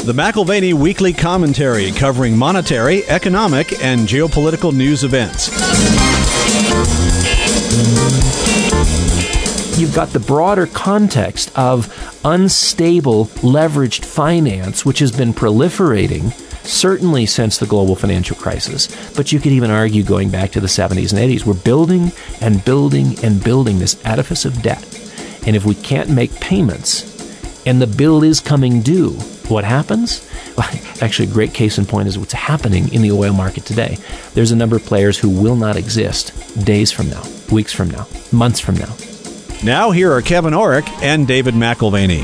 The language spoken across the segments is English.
The McAlvany Weekly Commentary, covering monetary, economic, and geopolitical news events. You've got the broader context of unstable leveraged finance, which has been proliferating certainly since the global financial crisis. But you could even argue going back to the 70s and 80s. We're building and building and building this edifice of debt. And if we can't make payments and the bill is coming due, what happens? Well, actually, a great case in point is what's happening in the oil market today. There's a number of players who will not exist days from now, weeks from now, months from now. Now, here are Kevin Orrick and David McAlvany.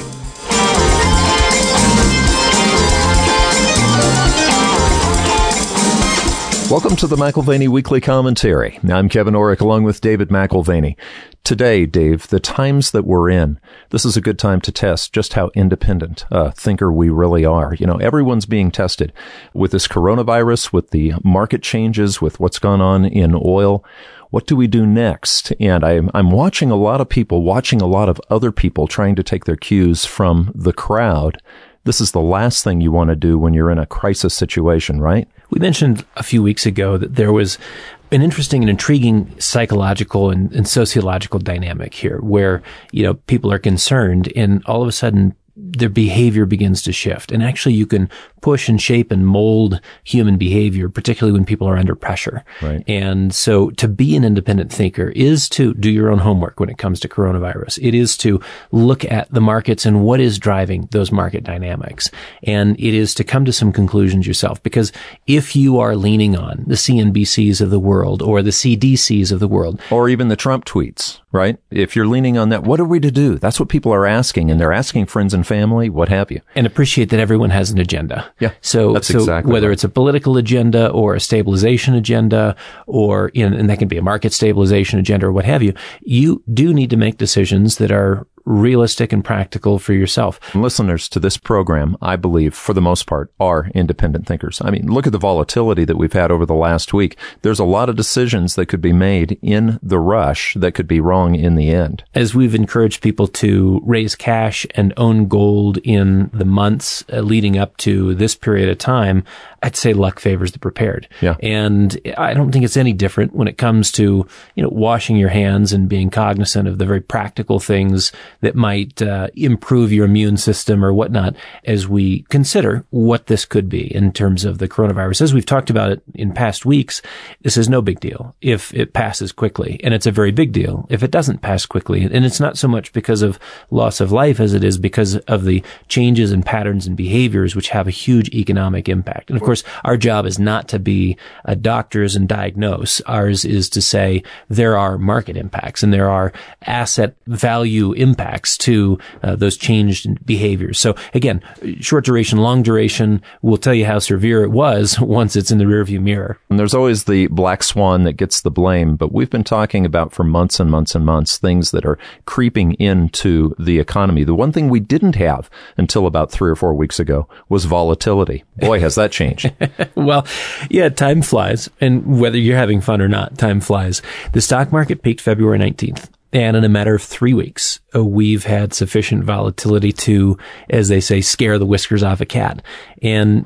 Welcome to the McAlvany Weekly Commentary. I'm Kevin Orrick along with David McAlvany. Today, Dave, the times that we're in, this is a good time to test just how independent a thinker we really are. You know, everyone's being tested with this coronavirus, with the market changes, with what's gone on in oil. What do we do next? And I'm watching a lot of people, watching a lot of other people trying to take their cues from the crowd. This is the last thing you want to do when you're in a crisis situation, right? We mentioned a few weeks ago that there was an interesting and intriguing psychological and sociological dynamic here where, you know, people are concerned and all of a sudden their behavior begins to shift. And actually you can push and shape and mold human behavior, particularly when people are under pressure. Right. And so to be an independent thinker is to do your own homework when it comes to coronavirus. It is to look at the markets and what is driving those market dynamics. And it is to come to some conclusions yourself. Because if you are leaning on the CNBCs of the world or the CDCs of the world, or even the Trump tweets, right? If you're leaning on that, what are we to do? That's what people are asking. And they're asking friends and family, what have you. And appreciate that everyone has an agenda. Yeah. So exactly whether right. It's a political agenda or a stabilization agenda or, and that can be a market stabilization agenda or what have you, you do need to make decisions that are realistic and practical for yourself. Listeners to this program, I believe, for the most part, are independent thinkers. I mean, look at the volatility that we've had over the last week. There's a lot of decisions that could be made in the rush that could be wrong in the end. As we've encouraged people to raise cash and own gold in the months leading up to this period of time, I'd say luck favors the prepared. Yeah. And I don't think it's any different when it comes to, washing your hands and being cognizant of the very practical things that might improve your immune system or whatnot as we consider what this could be in terms of the coronavirus. As we've talked about it in past weeks, this is no big deal if it passes quickly. And it's a very big deal if it doesn't pass quickly. And it's not so much because of loss of life as it is because of the changes in patterns and behaviors which have a huge economic impact. And of course, our job is not to be doctors and diagnose. Ours is to say there are market impacts and there are asset value impacts to those changed behaviors. So again, short duration, long duration, we'll tell you how severe it was once it's in the rearview mirror. And there's always the black swan that gets the blame, but we've been talking about for months and months and months things that are creeping into the economy. The one thing we didn't have until about 3 or 4 weeks ago was volatility. Boy, has that changed. Well, yeah, time flies. And whether you're having fun or not, time flies. The stock market peaked February 19th. And in a matter of 3 weeks, we've had sufficient volatility to, as they say, scare the whiskers off a cat. And,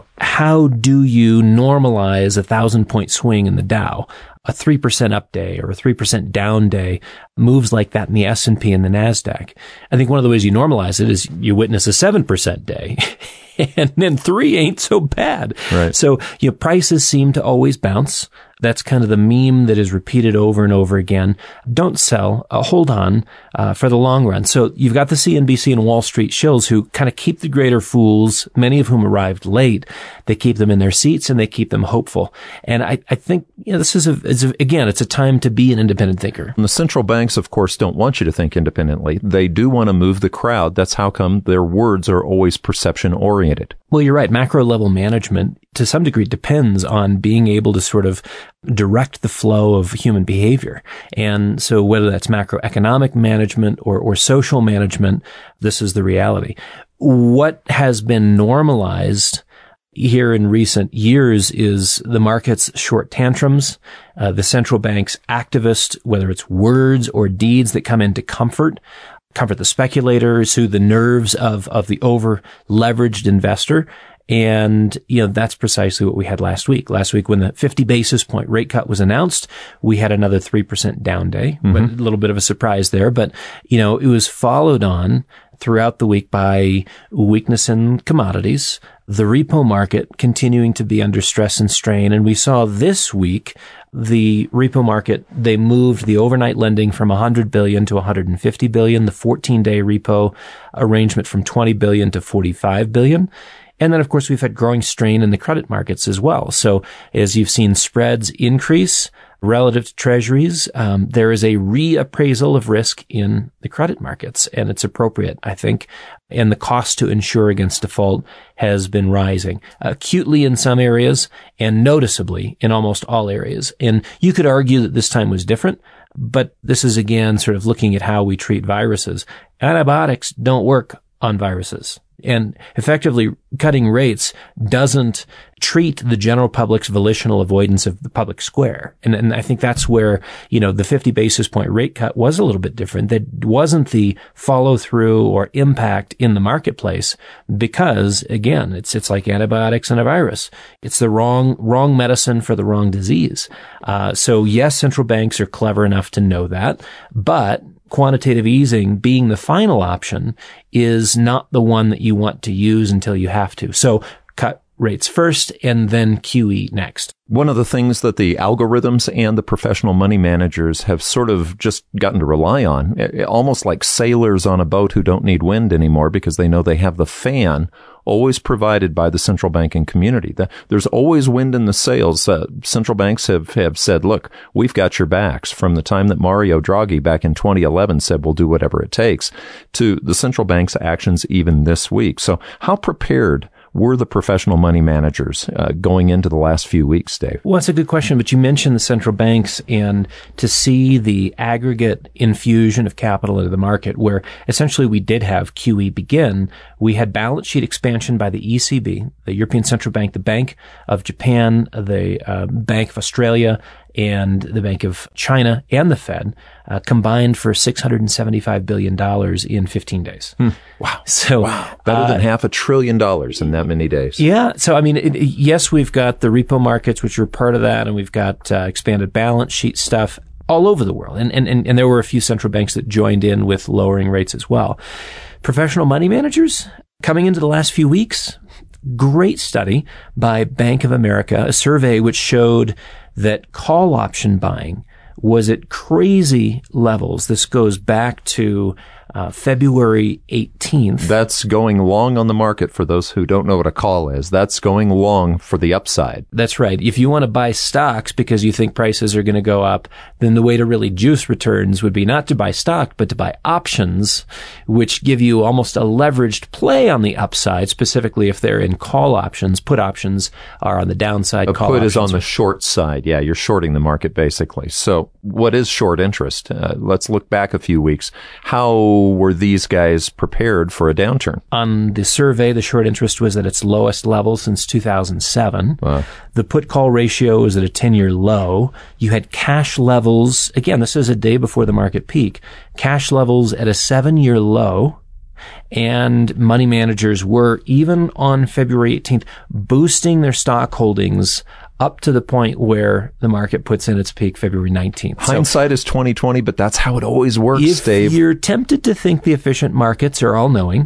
how do you normalize a 1,000-point swing in the Dow? A 3% up day or a 3% down day, moves like that in the S&P and the NASDAQ. I think one of the ways you normalize it is you witness a 7% day. And then 3 ain't so bad. Right. So, prices seem to always bounce. That's kind of the meme that is repeated over and over again. Don't sell, hold on for the long run. So you've got the CNBC and Wall Street shills who kind of keep the greater fools, many of whom arrived late. They keep them in their seats and they keep them hopeful. And I think, this is it's a time to be an independent thinker. And the central banks, of course, don't want you to think independently. They do want to move the crowd. That's how come their words are always perception oriented. Well, you're right. Macro level management to some degree depends on being able to sort of direct the flow of human behavior. And so whether that's macroeconomic management or social management, this is the reality. What has been normalized here in recent years is the market's short tantrums, the central bank's activist, whether it's words or deeds that come into comfort. comfort the speculator, soothe the nerves of the over-leveraged investor. And, that's precisely what we had last week. Last week, when the 50 basis point rate cut was announced, we had another 3% down day, but a little bit of a surprise there. But, it was followed on throughout the week by weakness in commodities, the repo market continuing to be under stress and strain. And we saw this week, the repo market, they moved the overnight lending from 100 billion to 150 billion, the 14-day repo arrangement from 20 billion to 45 billion. And then, of course, we've had growing strain in the credit markets as well. So as you've seen spreads increase relative to treasuries, there is a reappraisal of risk in the credit markets, and it's appropriate, I think. And the cost to insure against default has been rising acutely in some areas and noticeably in almost all areas. And you could argue that this time was different, but this is again sort of looking at how we treat viruses. Antibiotics don't work on viruses. And effectively, cutting rates doesn't treat the general public's volitional avoidance of the public square. And I think that's where, the 50 basis point rate cut was a little bit different. That wasn't the follow through or impact in the marketplace because, again, it's like antibiotics and a virus. It's the wrong medicine for the wrong disease. So yes, central banks are clever enough to know that, but quantitative easing being the final option is not the one that you want to use until you have to. So cut rates first and then QE next. One of the things that the algorithms and the professional money managers have sort of just gotten to rely on, almost like sailors on a boat who don't need wind anymore because they know they have the fan always provided by the central banking community. There's always wind in the sails. Central banks have said, look, we've got your backs. From the time that Mario Draghi back in 2011 said we'll do whatever it takes, to the central bank's actions even this week. So how prepared were the professional money managers going into the last few weeks, Dave? Well, that's a good question, but you mentioned the central banks, and to see the aggregate infusion of capital into the market where essentially we did have QE begin, we had balance sheet expansion by the ECB, the European Central Bank, the Bank of Japan, the Bank of Australia, and the Bank of China and the Fed combined for $675 billion in 15 days. Wow. So, better than $500 billion in that many days. Yeah. So, I mean, yes, we've got the repo markets, which are part of that, and we've got expanded balance sheet stuff all over the world. And there were a few central banks that joined in with lowering rates as well. Professional money managers coming into the last few weeks, great study by Bank of America, a survey which showed that call option buying was at crazy levels. This goes back to February 18th. That's going long on the market for those who don't know what a call is. That's going long for the upside. That's right. If you want to buy stocks because you think prices are going to go up, then the way to really juice returns would be not to buy stock, but to buy options, which give you almost a leveraged play on the upside, specifically if they're in call options. Put options are on the downside. A put is on the short side. Yeah, you're shorting the market basically. So what is short interest? Let's look back a few weeks. How were these guys prepared for a downturn? On the survey, the short interest was at its lowest level since 2007. Wow. The put-call ratio was at a 10-year low. You had cash levels, again, this is a day before the market peak, cash levels at a 7-year low. And money managers were, even on February 18th, boosting their stock holdings up to the point where the market puts in its peak February 19th. Hindsight is 20/20, but that's how it always works, Dave. If you're tempted to think the efficient markets are all-knowing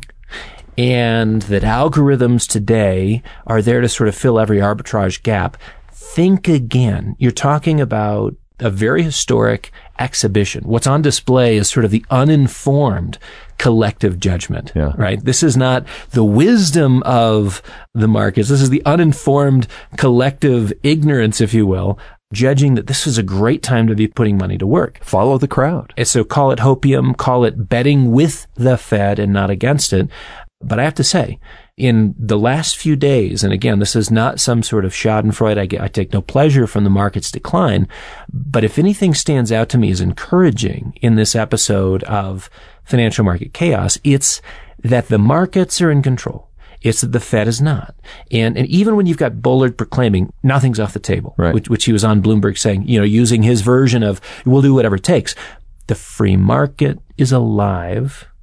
and that algorithms today are there to sort of fill every arbitrage gap, think again. You're talking about a very historic exhibition. What's on display is sort of the uninformed collective judgment, right? This is not the wisdom of the markets. This is the uninformed collective ignorance, if you will, judging that this is a great time to be putting money to work. Follow the crowd. And so call it hopium, call it betting with the Fed and not against it. But I have to say, in the last few days, and again, this is not some sort of schadenfreude, I take no pleasure from the market's decline, but if anything stands out to me as encouraging in this episode of financial market chaos, it's that the markets are in control. It's that the Fed is not. And even when you've got Bullard proclaiming nothing's off the table, right, which he was on Bloomberg saying, using his version of we'll do whatever it takes, the free market is alive.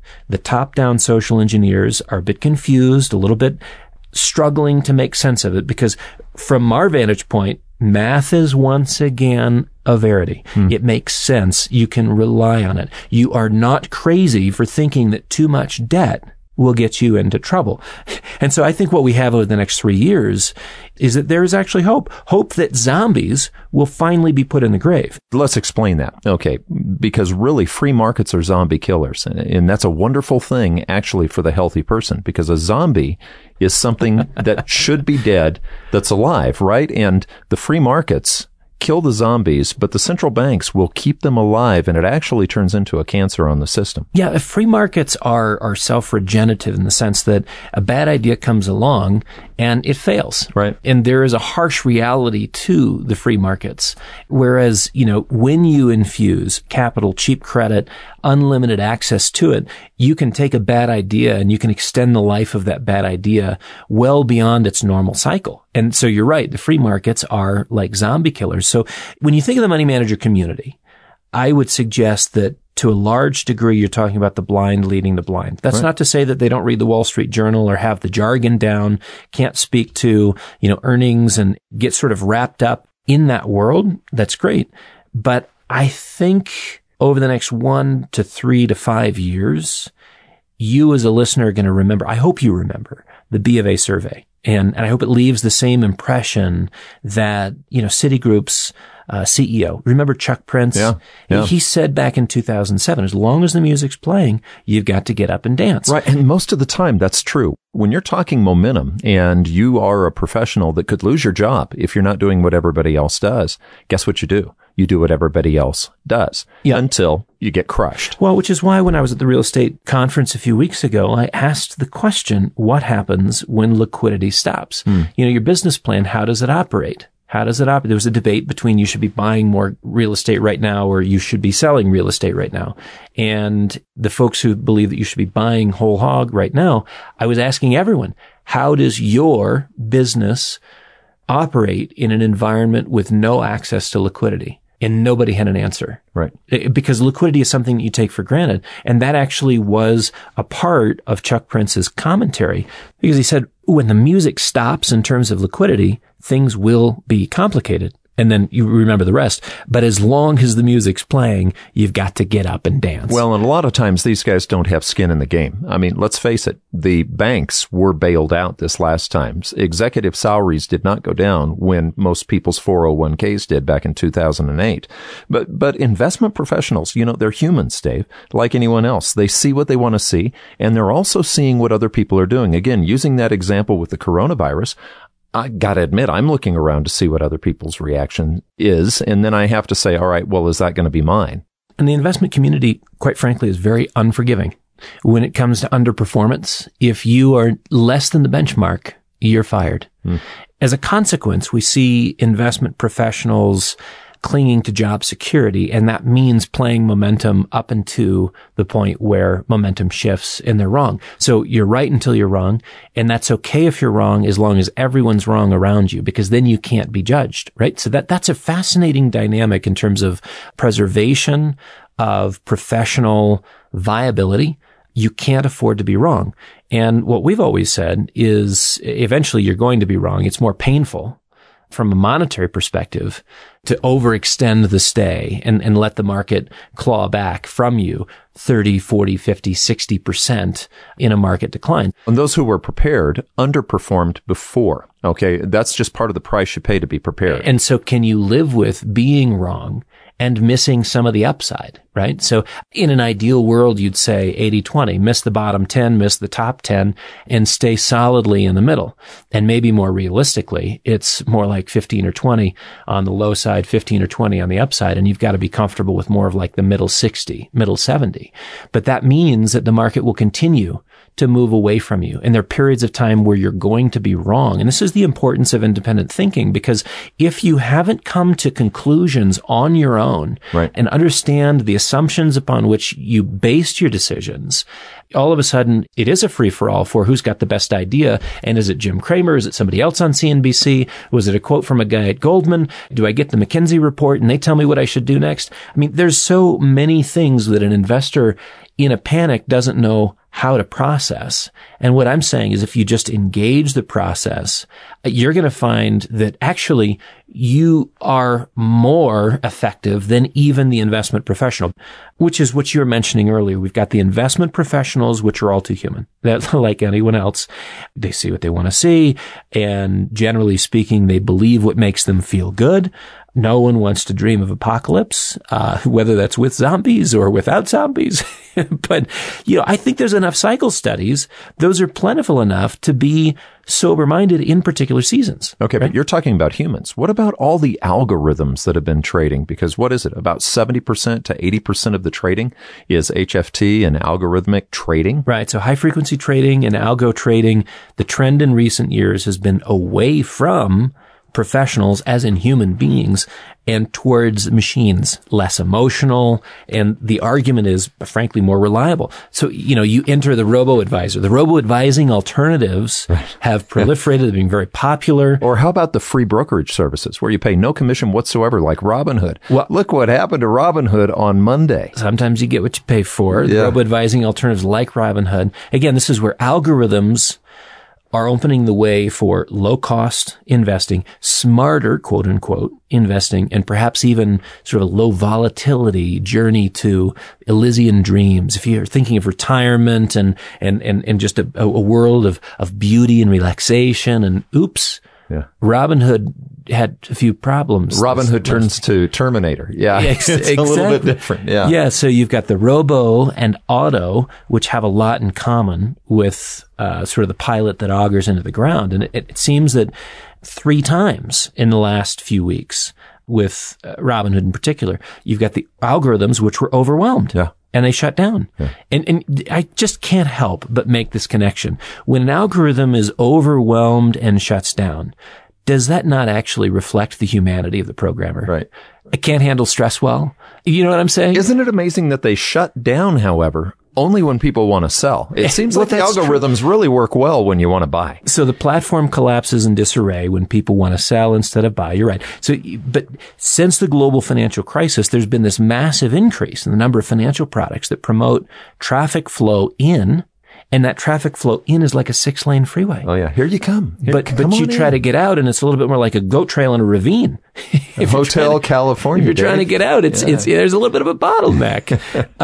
The top-down social engineers are a bit confused, a little bit struggling to make sense of it, because from our vantage point, math is once again a verity. It makes sense. You can rely on it. You are not crazy for thinking that too much debt will get you into trouble. And so I think what we have over the next 3 years is that there is actually hope. Hope that zombies will finally be put in the grave. Let's explain that. Okay. Because really free markets are zombie killers. And that's a wonderful thing actually for the healthy person, because a zombie is something that should be dead that's alive, right? And the free markets kill the zombies, but the central banks will keep them alive, and it actually turns into a cancer on the system. Yeah, free markets are self-regenerative in the sense that a bad idea comes along and it fails. Right. And there is a harsh reality to the free markets. Whereas, when you infuse capital, cheap credit, unlimited access to it, you can take a bad idea and you can extend the life of that bad idea well beyond its normal cycle. And so you're right. The free markets are like zombie killers. So when you think of the money manager community, I would suggest that to a large degree, you're talking about the blind leading the blind. That's not to say that they don't read the Wall Street Journal or have the jargon down, can't speak to, earnings and get sort of wrapped up in that world. That's great. But I think over the next 1 to 3 to 5 years, you as a listener are going to remember, I hope you remember, the B of A survey. And I hope it leaves the same impression that, Citigroup's CEO. Remember Chuck Prince? Yeah. He said back in 2007, as long as the music's playing, you've got to get up and dance. Right. And most of the time, that's true. When you're talking momentum and you are a professional that could lose your job if you're not doing what everybody else does, guess what you do? You do what everybody else does until you get crushed. Well, which is why when I was at the real estate conference a few weeks ago, I asked the question, what happens when liquidity stops? Your business plan, how does it operate? How does it operate? There was a debate between you should be buying more real estate right now or you should be selling real estate right now. And the folks who believe that you should be buying whole hog right now, I was asking everyone, how does your business operate in an environment with no access to liquidity? And nobody had an answer. Right. Because liquidity is something that you take for granted. And that actually was a part of Chuck Prince's commentary, because he said, when the music stops in terms of liquidity, things will be complicated. And then you remember the rest. But as long as the music's playing, you've got to get up and dance. Well, and a lot of times these guys don't have skin in the game. I mean, let's face it. The banks were bailed out this last time. Executive salaries did not go down when most people's 401ks did back in 2008. But investment professionals, they're humans, Dave, like anyone else. They see what they want to see, and they're also seeing what other people are doing. Again, using that example with the coronavirus, I got to admit, I'm looking around to see what other people's reaction is. And then I have to say, all right, well, is that going to be mine? And the investment community, quite frankly, is very unforgiving when it comes to underperformance. If you are less than the benchmark, you're fired. As a consequence, we see investment professionals clinging to job security, and that means playing momentum up into the point where momentum shifts and they're wrong. So you're right until you're wrong, and that's okay if you're wrong as long as everyone's wrong around you, because then you can't be judged, right? So that's a fascinating dynamic in terms of preservation of professional viability. You can't afford to be wrong. And what we've always said is eventually you're going to be wrong. It's more painful from a monetary perspective to overextend the stay and let the market claw back from you 30, 40, 50, 60% in a market decline. And those who were prepared underperformed before. Okay. That's just part of the price you pay to be prepared. And so can you live with being wrong and missing some of the upside, right? So in an ideal world, you'd say 80-20, miss the bottom 10, miss the top 10, and stay solidly in the middle. And maybe more realistically, it's more like 15 or 20 on the low side, 15 or 20 on the upside, and you've got to be comfortable with more of like the middle 60, middle 70. But that means that the market will continue to move away from you. And there are periods of time where you're going to be wrong. And this is the importance of independent thinking, because if you haven't come to conclusions on your own and understand the assumptions upon which you based your decisions, all of a sudden it is a free-for-all for who's got the best idea. And is it Jim Cramer? Is it somebody else on CNBC? Was it a quote from a guy at Goldman? Do I get the McKinsey report and they tell me what I should do next? I mean, there's so many things that an investor in a panic doesn't know how to process. And what I'm saying is if you just engage the process, you're going to find that actually you are more effective than even the investment professional, which is what you were mentioning earlier. We've got the investment professionals, which are all too human. That, like anyone else, they see what they want to see. And generally speaking, they believe what makes them feel good. No one wants to dream of apocalypse, whether that's with zombies or without zombies. But, I think there's enough cycle studies. Those are plentiful enough to be sober-minded in particular seasons. Okay, right? But you're talking about humans. What about all the algorithms that have been trading? Because what is it? About 70% to 80% of the trading is HFT and algorithmic trading? Right. So high-frequency trading and algo trading, the trend in recent years has been away from professionals, as in human beings, and towards machines, less emotional, and the argument is, frankly, more reliable. So, you enter the robo-advisor. The robo-advising alternatives have proliferated, being very popular. Or how about the free brokerage services where you pay no commission whatsoever, like Robinhood? Well, look what happened to Robinhood on Monday. Sometimes you get what you pay for. The robo-advising alternatives like Robinhood. Again, this is where algorithms are opening the way for low-cost investing, smarter, quote-unquote, investing, and perhaps even sort of a low-volatility journey to Elysian dreams. If you're thinking of retirement and just a world of beauty and relaxation, and oops, Robinhood had a few problems. Robinhood turns to Terminator. Yeah, it's exactly. A little bit different. Yeah. Yeah, so you've got the robo and auto, which have a lot in common with sort of the pilot that augers into the ground. And it seems that 3 times in the last few weeks with Robinhood in particular, you've got the algorithms which were overwhelmed. Yeah. And they shut down. Yeah. And I just can't help but make this connection. When an algorithm is overwhelmed and shuts down, does that not actually reflect the humanity of the programmer? Right. I can't handle stress well. You know what I'm saying? Isn't it amazing that they shut down, however, only when people want to sell? It seems like the algorithms really work well when you want to buy. So the platform collapses in disarray when people want to sell instead of buy. You're right. So, but since the global financial crisis, there's been this massive increase in the number of financial products that promote traffic flow in. And that traffic flow in is like a 6-lane freeway. Oh yeah, here you come. But you try to get out, and it's a little bit more like a goat trail in a ravine. Hotel California. If you're trying to get out, it's there's a little bit of a bottleneck.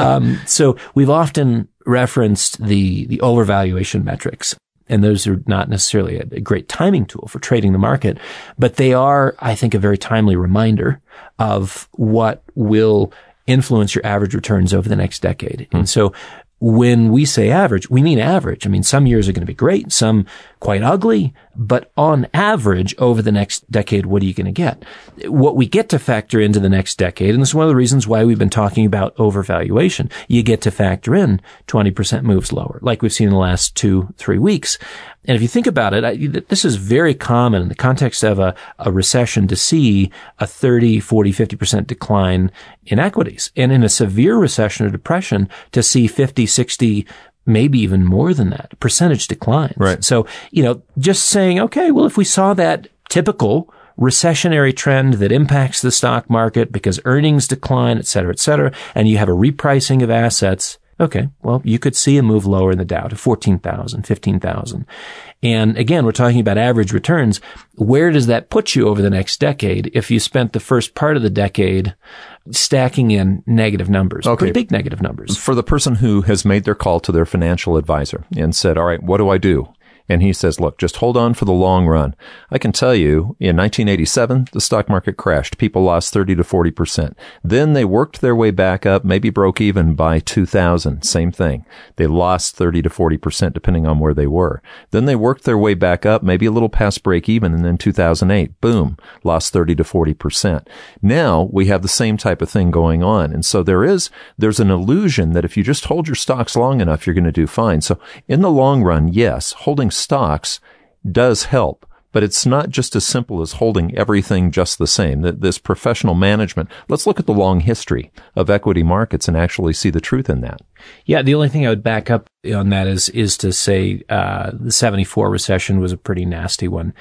So we've often referenced the overvaluation metrics. And those are not necessarily a great timing tool for trading the market, but they are, I think, a very timely reminder of what will influence your average returns over the next decade. And so when we say average, we mean average. I mean, some years are going to be great, some quite ugly, but on average, over the next decade, what are you going to get? What we get to factor into the next decade, and this is one of the reasons why we've been talking about overvaluation, you get to factor in 20% moves lower, like we've seen in the last 2-3 weeks. And if you think about it, this is very common in the context of a recession to see a 30, 40, 50% decline in equities. And in a severe recession or depression to see 50, 60, maybe even more than that, percentage declines. Right. So, just saying, okay, well, if we saw that typical recessionary trend that impacts the stock market because earnings decline, et cetera, and you have a repricing of assets, okay, well, you could see a move lower in the Dow to 14,000, 15,000. And again, we're talking about average returns. Where does that put you over the next decade if you spent the first part of the decade stacking in negative numbers, pretty big negative numbers? For the person who has made their call to their financial advisor and said, all right, what do I do? And he says, look, just hold on for the long run. I can tell you, in 1987, the stock market crashed. People lost 30 to 40%. Then they worked their way back up, maybe broke even by 2000. Same thing. They lost 30 to 40%, depending on where they were. Then they worked their way back up, maybe a little past break even. And then 2008, boom, lost 30 to 40%. Now we have the same type of thing going on. And so there's an illusion that if you just hold your stocks long enough, you're going to do fine. So in the long run, yes, holding stocks does help, but it's not just as simple as holding everything just the same. This professional management, let's look at the long history of equity markets and actually see the truth in that. Yeah, the only thing I would back up on that is to say the 74 recession was a pretty nasty one.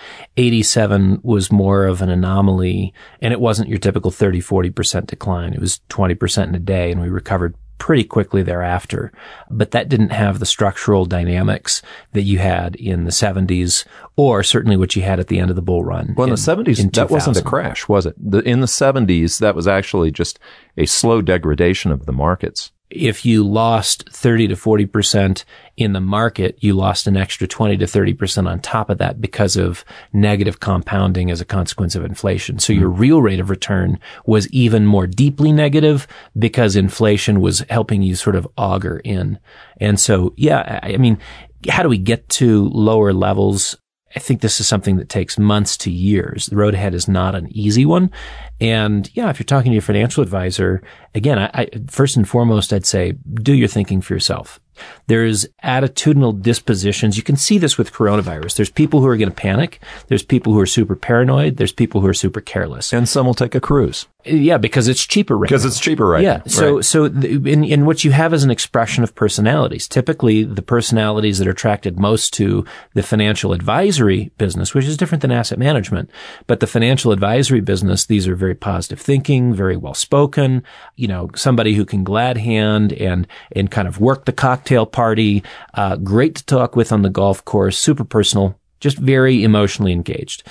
87 was more of an anomaly, and it wasn't your typical 30, 40% decline. It was 20% in a day, and we recovered pretty quickly thereafter. But that didn't have the structural dynamics that you had in the 70s, or certainly what you had at the end of the bull run. Well, in the 70s, that wasn't a crash, was it? In the 70s, that was actually just a slow degradation of the markets. If you lost 30 to 40% in the market, you lost an extra 20 to 30% on top of that because of negative compounding as a consequence of inflation. So your real rate of return was even more deeply negative because inflation was helping you sort of auger in. And so, yeah, I mean, how do we get to lower levels? I think this is something that takes months to years. The road ahead is not an easy one. And yeah, if you're talking to your financial advisor, again, I first and foremost, I'd say do your thinking for yourself. There's attitudinal dispositions. You can see this with coronavirus. There's people who are going to panic. There's people who are super paranoid. There's people who are super careless. And some will take a cruise. Yeah, because it's cheaper right now. Because it's cheaper right now. Yeah. So in what you have is an expression of personalities. Typically, the personalities that are attracted most to the financial advisory business, which is different than asset management, but the financial advisory business, these are very positive thinking, very well spoken, somebody who can glad hand and kind of work the cocktail party, great to talk with on the golf course, super personal, just very emotionally engaged.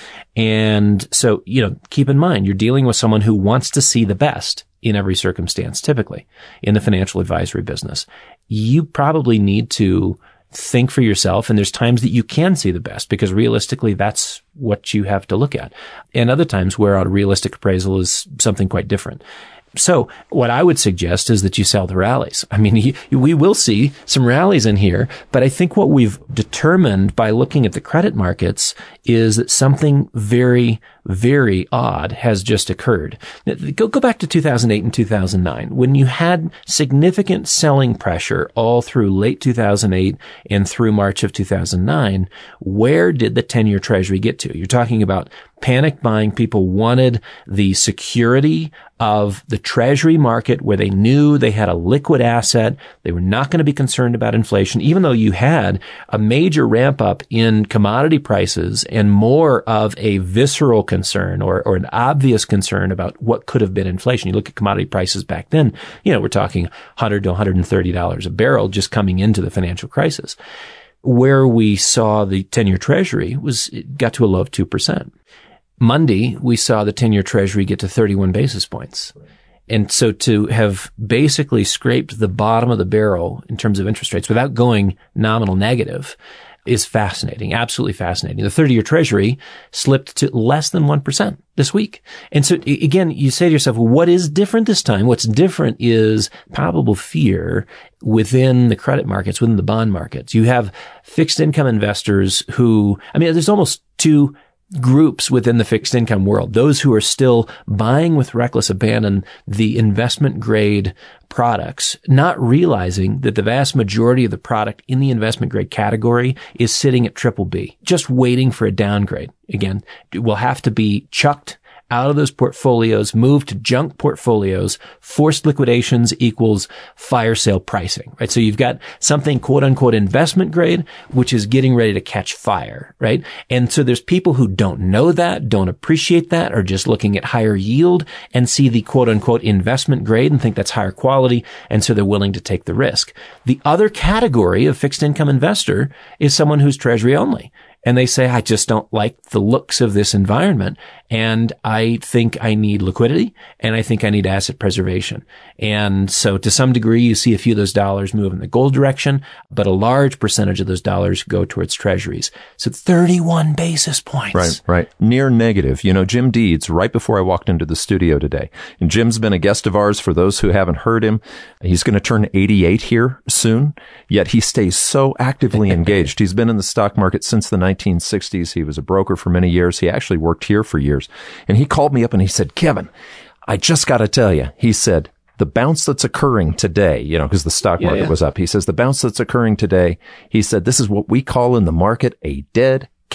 And so, keep in mind, you're dealing with someone who wants to see the best in every circumstance, typically in the financial advisory business. You probably need to think for yourself, and there's times that you can see the best because realistically that's what you have to look at. And other times where a realistic appraisal is something quite different. So what I would suggest is that you sell the rallies. I mean, we will see some rallies in here, but I think what we've determined by looking at the credit markets is that something very, very odd has just occurred. Go back to 2008 and 2009 when you had significant selling pressure all through late 2008 and through March of 2009. Where did the 10-year Treasury get to? You're talking about panic buying. People wanted the security of the Treasury market where they knew they had a liquid asset. They were not going to be concerned about inflation, even though you had a major ramp up in commodity prices and more of a visceral concern or an obvious concern about what could have been inflation. You look at commodity prices back then, we're talking $100 to $130 a barrel just coming into the financial crisis. Where we saw the 10-year Treasury it got to a low of 2%. Monday, we saw the 10-year Treasury get to 31 basis points. And so to have basically scraped the bottom of the barrel in terms of interest rates without going nominal negative is fascinating, absolutely fascinating. The 30-year Treasury slipped to less than 1% this week. And so again, you say to yourself, well, what is different this time? What's different is palpable fear within the credit markets, within the bond markets. You have fixed income investors who, there's almost two groups within the fixed income world. Those who are still buying with reckless abandon the investment grade products, not realizing that the vast majority of the product in the investment grade category is sitting at BBB, just waiting for a downgrade. Again, it will have to be chucked out of those portfolios, moved to junk portfolios. Forced liquidations equals fire sale pricing, right? So you've got something quote unquote investment grade, which is getting ready to catch fire, right? And so there's people who don't know that, don't appreciate that, are just looking at higher yield and see the quote unquote investment grade and think that's higher quality. And so they're willing to take the risk. The other category of fixed income investor is someone who's Treasury only. And they say, I just don't like the looks of this environment. And I think I need liquidity and I think I need asset preservation. And so to some degree, you see a few of those dollars move in the gold direction, but a large percentage of those dollars go towards treasuries. So 31 basis points. Right. Near negative. Jim Deeds, right before I walked into the studio today, and Jim's been a guest of ours for those who haven't heard him. He's going to turn 88 here soon, yet he stays so actively engaged. He's been in the stock market since the 1960s. He was a broker for many years. He actually worked here for years. And he called me up and he said, Kevin, I just got to tell you, he said, the bounce that's occurring today, because the stock market was up. He says, the bounce that's occurring today, he said, this is what we call in the market a dead cat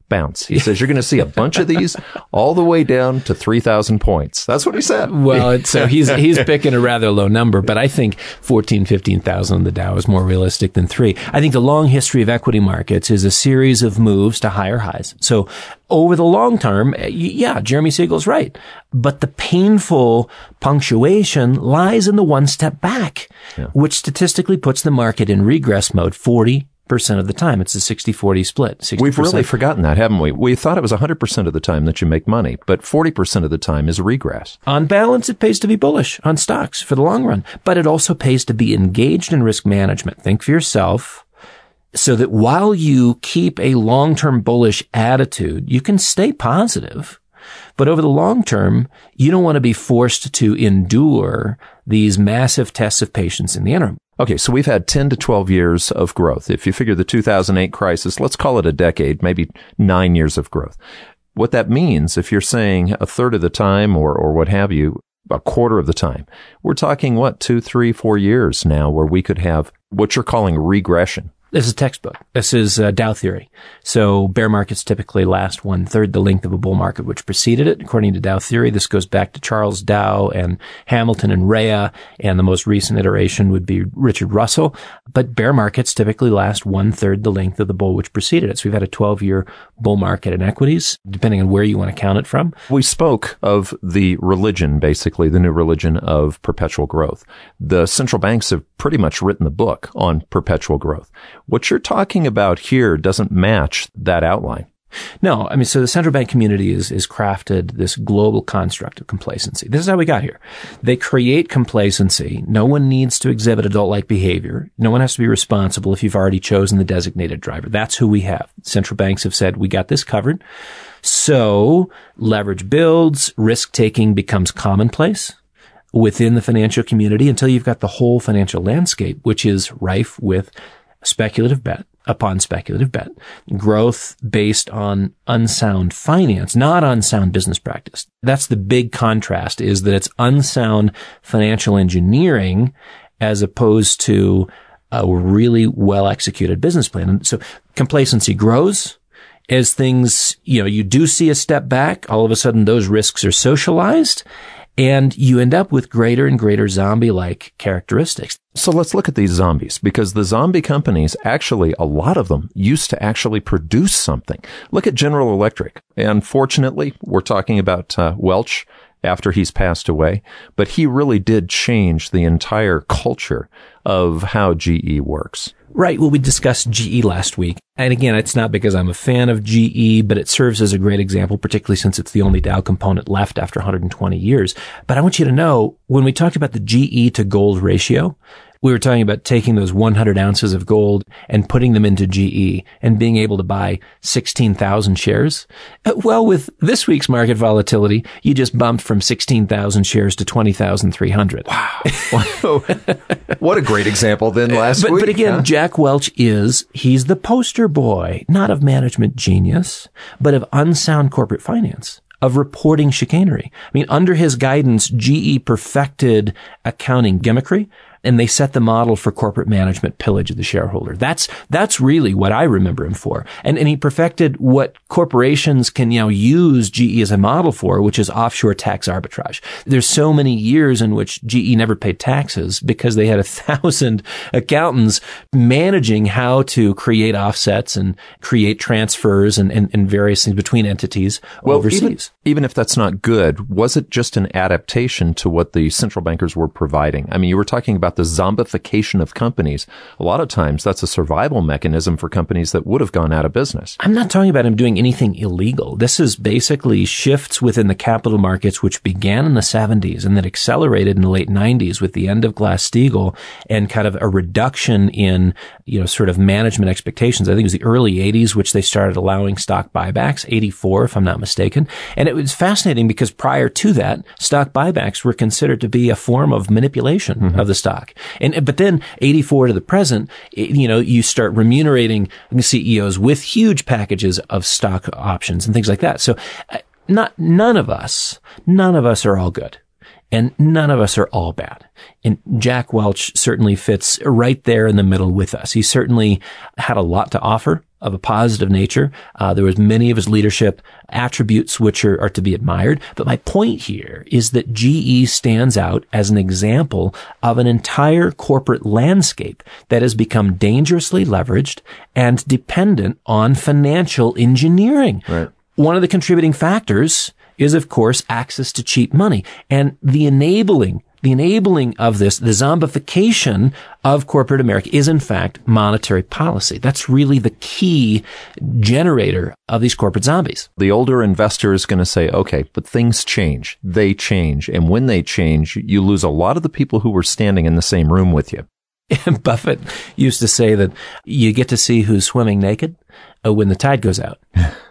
bounce. He says you're going to see a bunch of these all the way down to 3,000 points. That's what he said. Well, so he's picking a rather low number, but I think 14, 15,000 on the Dow is more realistic than 3. I think the long history of equity markets is a series of moves to higher highs. So over the long term, yeah, Jeremy Siegel's right. But the painful punctuation lies in the one step back, which statistically puts the market in regress mode 40% of the time. It's a 60-40 split. 60%. We've really forgotten that, haven't we? We thought it was 100% of the time that you make money, but 40% of the time is regress. On balance, it pays to be bullish on stocks for the long run, but it also pays to be engaged in risk management. Think for yourself, so that while you keep a long-term bullish attitude, you can stay positive. But over the long term, you don't want to be forced to endure these massive tests of patience in the interim. Okay, so we've had 10 to 12 years of growth. If you figure the 2008 crisis, let's call it a decade, maybe 9 years of growth. What that means, if you're saying a third of the time or what have you, a quarter of the time, we're talking, 2, 3, 4 years now where we could have what you're calling regression. This is textbook. This is Dow theory. So bear markets typically last 1/3 the length of a bull market which preceded it. According to Dow theory, this goes back to Charles Dow and Hamilton and Rea, and the most recent iteration would be Richard Russell. But bear markets typically last 1/3 the length of the bull which preceded it. So we've had a 12-year bull market in equities, depending on where you want to count it from. We spoke of the religion, basically, the new religion of perpetual growth. The central banks have pretty much written the book on perpetual growth. What you're talking about here doesn't match that outline. No, I mean, so the central bank community is crafted this global construct of complacency. This is how we got here. They create complacency. No one needs to exhibit adult-like behavior. No one has to be responsible if you've already chosen the designated driver. That's who we have. Central banks have said, we got this covered. So leverage builds, risk-taking becomes commonplace within the financial community until you've got the whole financial landscape, which is rife with speculative bet upon speculative bet, growth based on unsound finance, not unsound business practice. That's the big contrast, is that it's unsound financial engineering as opposed to a really well executed business plan. And so complacency grows as things, you do see a step back. All of a sudden those risks are socialized, and you end up with greater and greater zombie-like characteristics. So let's look at these zombies, because the zombie companies, actually, a lot of them used to actually produce something. Look at General Electric. Unfortunately, we're talking about Welch after he's passed away, but he really did change the entire culture of how GE works. Right. Well, we discussed GE last week. And again, it's not because I'm a fan of GE, but it serves as a great example, particularly since it's the only Dow component left after 120 years. But I want you to know, when we talked about the GE to gold ratio, we were talking about taking those 100 ounces of gold and putting them into GE and being able to buy 16,000 shares. Well, with this week's market volatility, you just bumped from 16,000 shares to 20,300. Wow. What a great example then last week. But again, Jack Welch he's the poster boy, not of management genius, but of unsound corporate finance, of reporting chicanery. I mean, under his guidance, GE perfected accounting gimmickry, and they set the model for corporate management pillage of the shareholder. That's really what I remember him for. And he perfected what corporations can now use GE as a model for, which is offshore tax arbitrage. There's so many years in which GE never paid taxes because they had 1,000 accountants managing how to create offsets and create transfers and various things between entities overseas. Even if that's not good, was it just an adaptation to what the central bankers were providing? I mean, you were talking about the zombification of companies. A lot of times that's a survival mechanism for companies that would have gone out of business. I'm not talking about him doing anything illegal. This is basically shifts within the capital markets, which began in the 70s and then accelerated in the late 90s with the end of Glass-Steagall and kind of a reduction in, sort of management expectations. I think it was the early 80s, which they started allowing stock buybacks, 84, if I'm not mistaken. And it was fascinating because prior to that, stock buybacks were considered to be a form of manipulation of the stock. But then 84 to the present, you start remunerating CEOs with huge packages of stock options and things like that. So none of us are all good. And none of us are all bad. And Jack Welch certainly fits right there in the middle with us. He certainly had a lot to offer of a positive nature. There was many of his leadership attributes which are to be admired. But my point here is that GE stands out as an example of an entire corporate landscape that has become dangerously leveraged and dependent on financial engineering. Right. One of the contributing factors is, of course, access to cheap money and the enabling of this, the zombification of corporate America is in fact monetary policy. That's really the key generator of these corporate zombies. The older investor is going to say, okay, but things change. They change. And when they change, you lose a lot of the people who were standing in the same room with you. Buffett used to say that you get to see who's swimming naked when the tide goes out.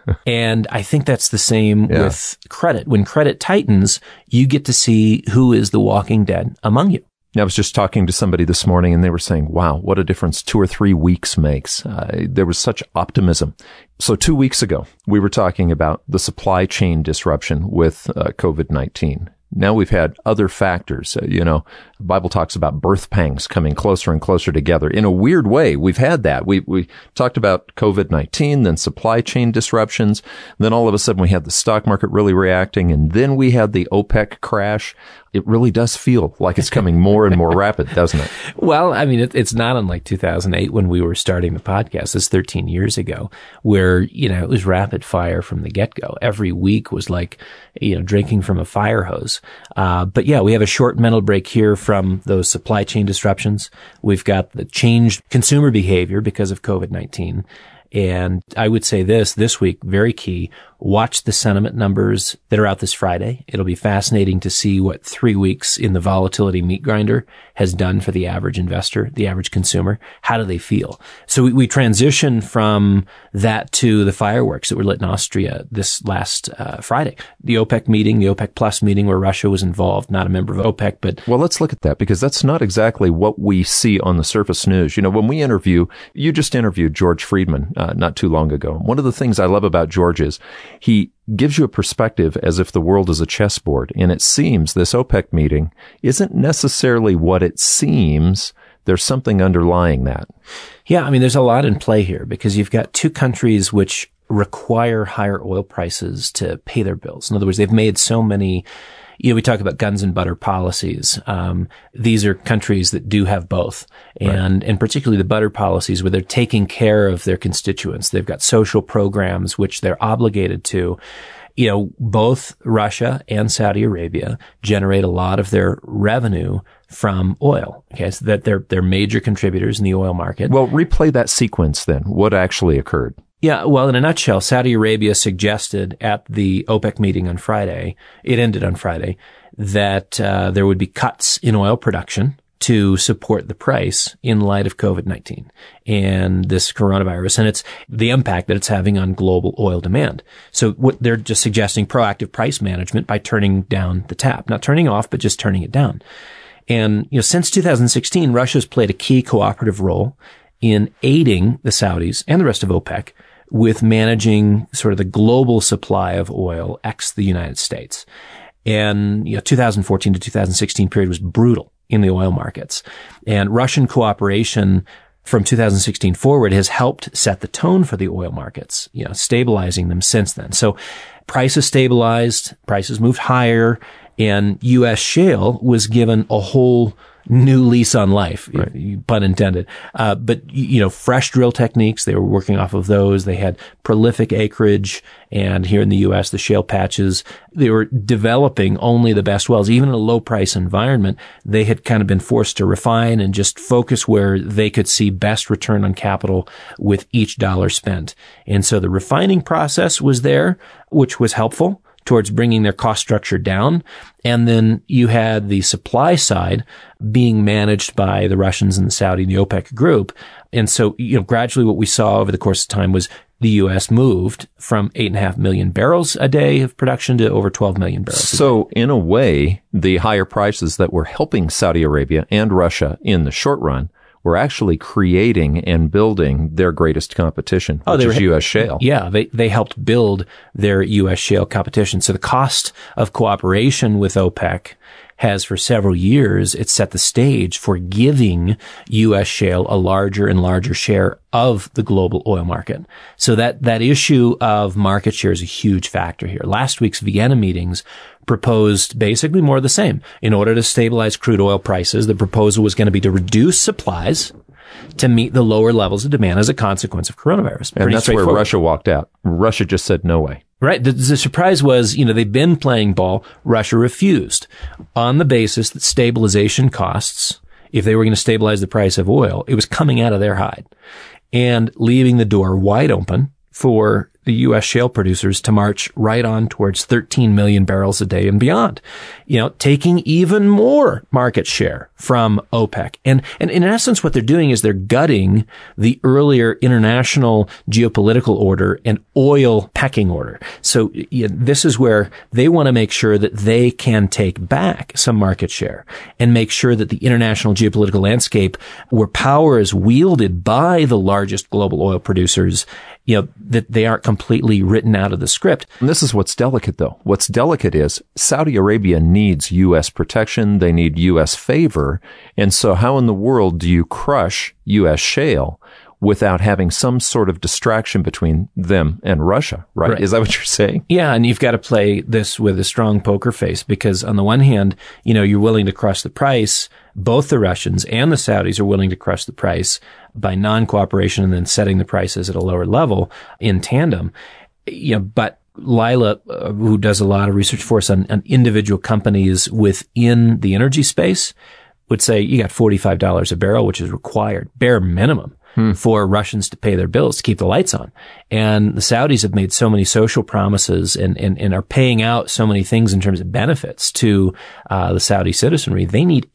And I think that's the same with credit. When credit tightens, you get to see who is the walking dead among you. I was just talking to somebody this morning and they were saying, wow, what a difference 2 or 3 weeks makes. There was such optimism. So 2 weeks ago, we were talking about the supply chain disruption with COVID-19. Now we've had other factors. The Bible talks about birth pangs coming closer and closer together. In a weird way, we've had that. We talked about COVID-19, then supply chain disruptions. Then all of a sudden we had the stock market really reacting. And then we had the OPEC crash. It really does feel like it's coming more and more rapid, doesn't it? Well, I mean, it's not unlike 2008 when we were starting the podcast. It's 13 years ago where, it was rapid fire from the get-go. Every week was like, drinking from a fire hose. But yeah, we have a short mental break here from those supply chain disruptions. We've got the changed consumer behavior because of COVID-19. And I would say this week, very key, watch the sentiment numbers that are out this Friday. It'll be fascinating to see what 3 weeks in the volatility meat grinder has done for the average investor, the average consumer. How do they feel? So we transition from that to the fireworks that were lit in Austria this last Friday. The OPEC meeting, the OPEC Plus meeting where Russia was involved, not a member of OPEC, but... Well, let's look at that because that's not exactly what we see on the surface news. When we you just interviewed George Friedman not too long ago. One of the things I love about George is he gives you a perspective as if the world is a chessboard. And it seems this OPEC meeting isn't necessarily what it seems. There's something underlying that. Yeah, I mean, there's a lot in play here because you've got two countries which require higher oil prices to pay their bills. In other words, they've made so many... we talk about guns and butter policies. These are countries that do have both. And particularly the butter policies where they're taking care of their constituents. They've got social programs which they're obligated to. Both Russia and Saudi Arabia generate a lot of their revenue from oil. Okay. So that they're major contributors in the oil market. Well, replay that sequence then. What actually occurred? Yeah, well, in a nutshell, Saudi Arabia suggested at the OPEC meeting on Friday, it ended on Friday, that there would be cuts in oil production to support the price in light of COVID-19 and this coronavirus and it's the impact that it's having on global oil demand. So what they're just suggesting proactive price management by turning down the tap, not turning off, but just turning it down. And, since 2016, Russia's played a key cooperative role in aiding the Saudis and the rest of OPEC with managing sort of the global supply of oil ex the United States. And, 2014 to 2016 period was brutal in the oil markets. And Russian cooperation from 2016 forward has helped set the tone for the oil markets, stabilizing them since then. So prices stabilized, prices moved higher, and U.S. shale was given a whole new lease on life, pun intended. But fresh drill techniques, they were working off of those. They had prolific acreage. And here in the U.S., the shale patches, they were developing only the best wells. Even in a low price environment, they had kind of been forced to refine and just focus where they could see best return on capital with each dollar spent. And so the refining process was there, which was helpful towards bringing their cost structure down. And then you had the supply side being managed by the Russians and the Saudi and the OPEC group. And so, gradually what we saw over the course of time was the U.S. moved from 8.5 million barrels a day of production to over 12 million barrels a day. So in a way, the higher prices that were helping Saudi Arabia and Russia in the short run were actually creating and building their greatest competition, which is U.S. shale. Yeah, they helped build their U.S. shale competition. So the cost of cooperation with OPEC has for several years, it's set the stage for giving U.S. shale a larger and larger share of the global oil market. So that issue of market share is a huge factor here. Last week's Vienna meetings proposed basically more of the same. In order to stabilize crude oil prices, the proposal was going to be to reduce supplies to meet the lower levels of demand as a consequence of coronavirus. And that's where Russia walked out. Russia just said no way. Right. The surprise was, they've been playing ball. Russia refused on the basis that stabilization costs, if they were going to stabilize the price of oil, it was coming out of their hide and leaving the door wide open for the U.S. shale producers to march right on towards 13 million barrels a day and beyond, taking even more market share from OPEC. And in essence, what they're doing is they're gutting the earlier international geopolitical order and oil pecking order. So this is where they want to make sure that they can take back some market share and make sure that the international geopolitical landscape, where power is wielded by the largest global oil producers, that they aren't completely written out of the script. And this is what's delicate, though. What's delicate is Saudi Arabia needs U.S. protection. They need U.S. favor. And so how in the world do you crush U.S. shale without having some sort of distraction between them and Russia, right? Is that what you're saying? Yeah, and you've got to play this with a strong poker face because on the one hand, you're willing to crush the price. Both the Russians and the Saudis are willing to crush the price by non-cooperation and then setting the prices at a lower level in tandem. But Lila, who does a lot of research for us on individual companies within the energy space, would say you got $45 a barrel, which is required, bare minimum, for Russians to pay their bills, to keep the lights on. And the Saudis have made so many social promises and are paying out so many things in terms of benefits to the Saudi citizenry. They need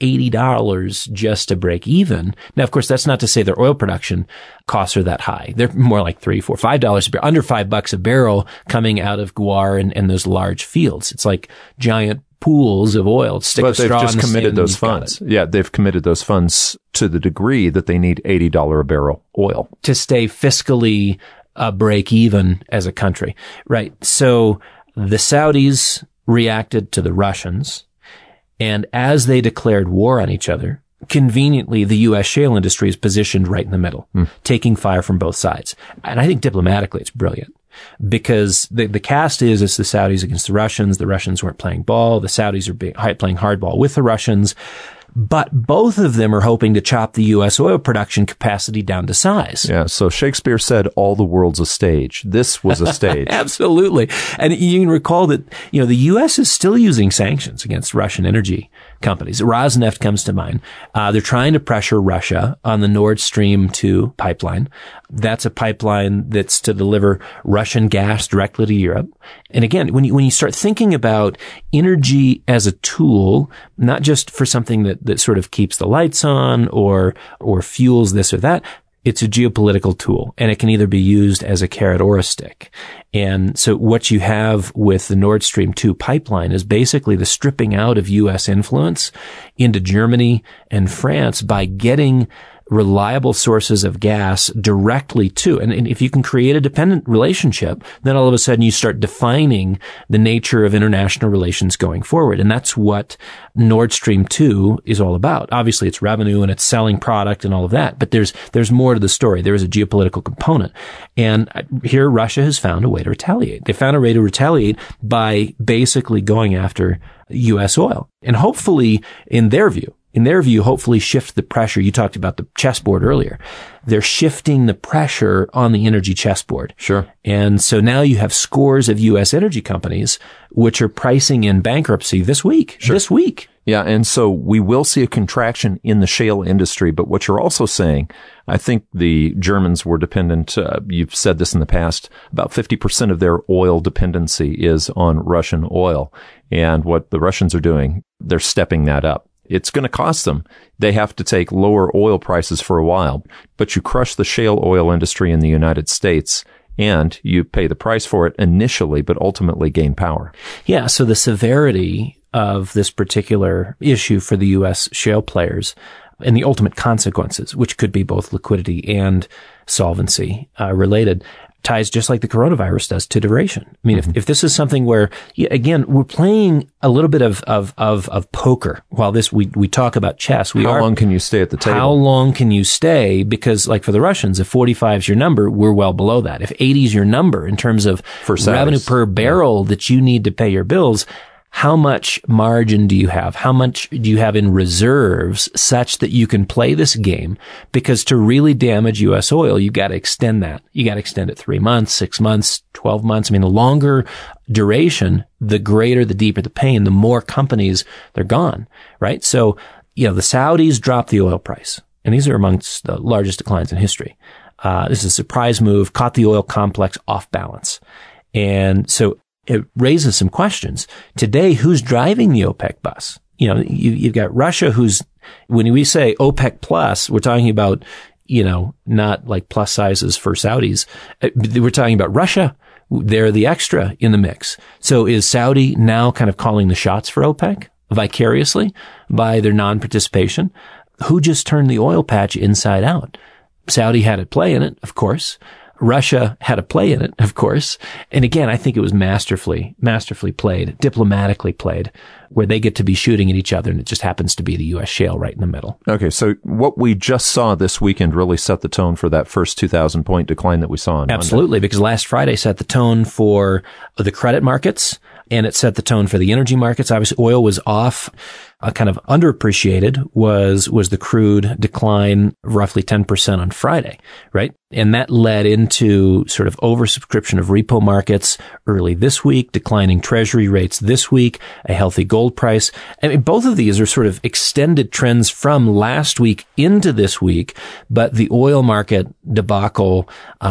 $80 just to break even. Now, of course, that's not to say their oil production costs are that high. They're more like $3, $4, $5 a barrel, under $5 a barrel coming out of Guar and those large fields. It's like giant pools of oil. But they've just committed those funds. Yeah, they've committed those funds to the degree that they need $80 a barrel oil to stay fiscally break even as a country. Right. So the Saudis reacted to the Russians, and as they declared war on each other, conveniently, the U.S. shale industry is positioned right in the middle, taking fire from both sides. And I think diplomatically, it's brilliant. Because the cast is it's the Saudis against the Russians. The Russians weren't playing ball. The Saudis are playing hardball with the Russians. But both of them are hoping to chop the U.S. oil production capacity down to size. Yeah, so Shakespeare said all the world's a stage. This was a stage. Absolutely. And you can recall that, the U.S. is still using sanctions against Russian energy companies. Rosneft comes to mind. They're trying to pressure Russia on the Nord Stream 2 pipeline. That's a pipeline that's to deliver Russian gas directly to Europe. And again, when you start thinking about energy as a tool, not just for something that sort of keeps the lights on or fuels this or that, it's a geopolitical tool, and it can either be used as a carrot or a stick. And so what you have with the Nord Stream 2 pipeline is basically the stripping out of U.S. influence into Germany and France by getting reliable sources of gas directly to. And if you can create a dependent relationship, then all of a sudden you start defining the nature of international relations going forward. And that's what Nord Stream 2 is all about. Obviously, it's revenue and it's selling product and all of that, but there's more to the story. There is a geopolitical component. And here Russia has found a way to retaliate. They found a way to retaliate by basically going after U.S. oil. And hopefully, in their view, hopefully shift the pressure. You talked about the chessboard earlier. They're shifting the pressure on the energy chessboard. Sure. And so now you have scores of U.S. energy companies which are pricing in bankruptcy this week. Sure. This week. Yeah, and so we will see a contraction in the shale industry. But what you're also saying, I think the Germans were dependent, you've said this in the past, about 50% of their oil dependency is on Russian oil. And what the Russians are doing, they're stepping that up. It's going to cost them. They have to take lower oil prices for a while, but you crush the shale oil industry in the United States and you pay the price for it initially, but ultimately gain power. Yeah. So the severity of this particular issue for the U.S. shale players and the ultimate consequences, which could be both liquidity and solvency related, ties just like the coronavirus does to duration. I mean, if this is something where, again, we're playing a little bit of poker while we talk about chess. How long can you stay at the table? How long can you stay? Because like for the Russians, if 45 is your number, we're well below that. If 80 is your number in terms of revenue per barrel that you need to pay your bills, how much margin do you have? How much do you have in reserves such that you can play this game? Because to really damage U.S. oil, you've got to extend that. You got to extend it 3 months, 6 months, 12 months. I mean, the longer duration, the greater, the deeper the pain, the more companies, they're gone, right? So, the Saudis dropped the oil price, and these are amongst the largest declines in history. This is a surprise move, caught the oil complex off balance. And so it raises some questions. Today, who's driving the OPEC bus? You've got Russia, when we say OPEC plus, we're talking about, not like plus sizes for Saudis. We're talking about Russia. They're the extra in the mix. So is Saudi now kind of calling the shots for OPEC vicariously by their non-participation? Who just turned the oil patch inside out? Saudi had a play in it, of course. Russia had a play in it, of course. And again, I think it was masterfully played, diplomatically played, where they get to be shooting at each other and it just happens to be the U.S. shale right in the middle. Okay, so what we just saw this weekend really set the tone for that first 2,000-point decline that we saw on Absolutely, Monday. Because last Friday set the tone for the credit markets and it set the tone for the energy markets. Obviously, oil was off. Kind of underappreciated was the crude decline of roughly 10% on Friday, right? And that led into sort of oversubscription of repo markets early this week, declining treasury rates this week, a healthy gold price. I mean, both of these are sort of extended trends from last week into this week, but the oil market debacle,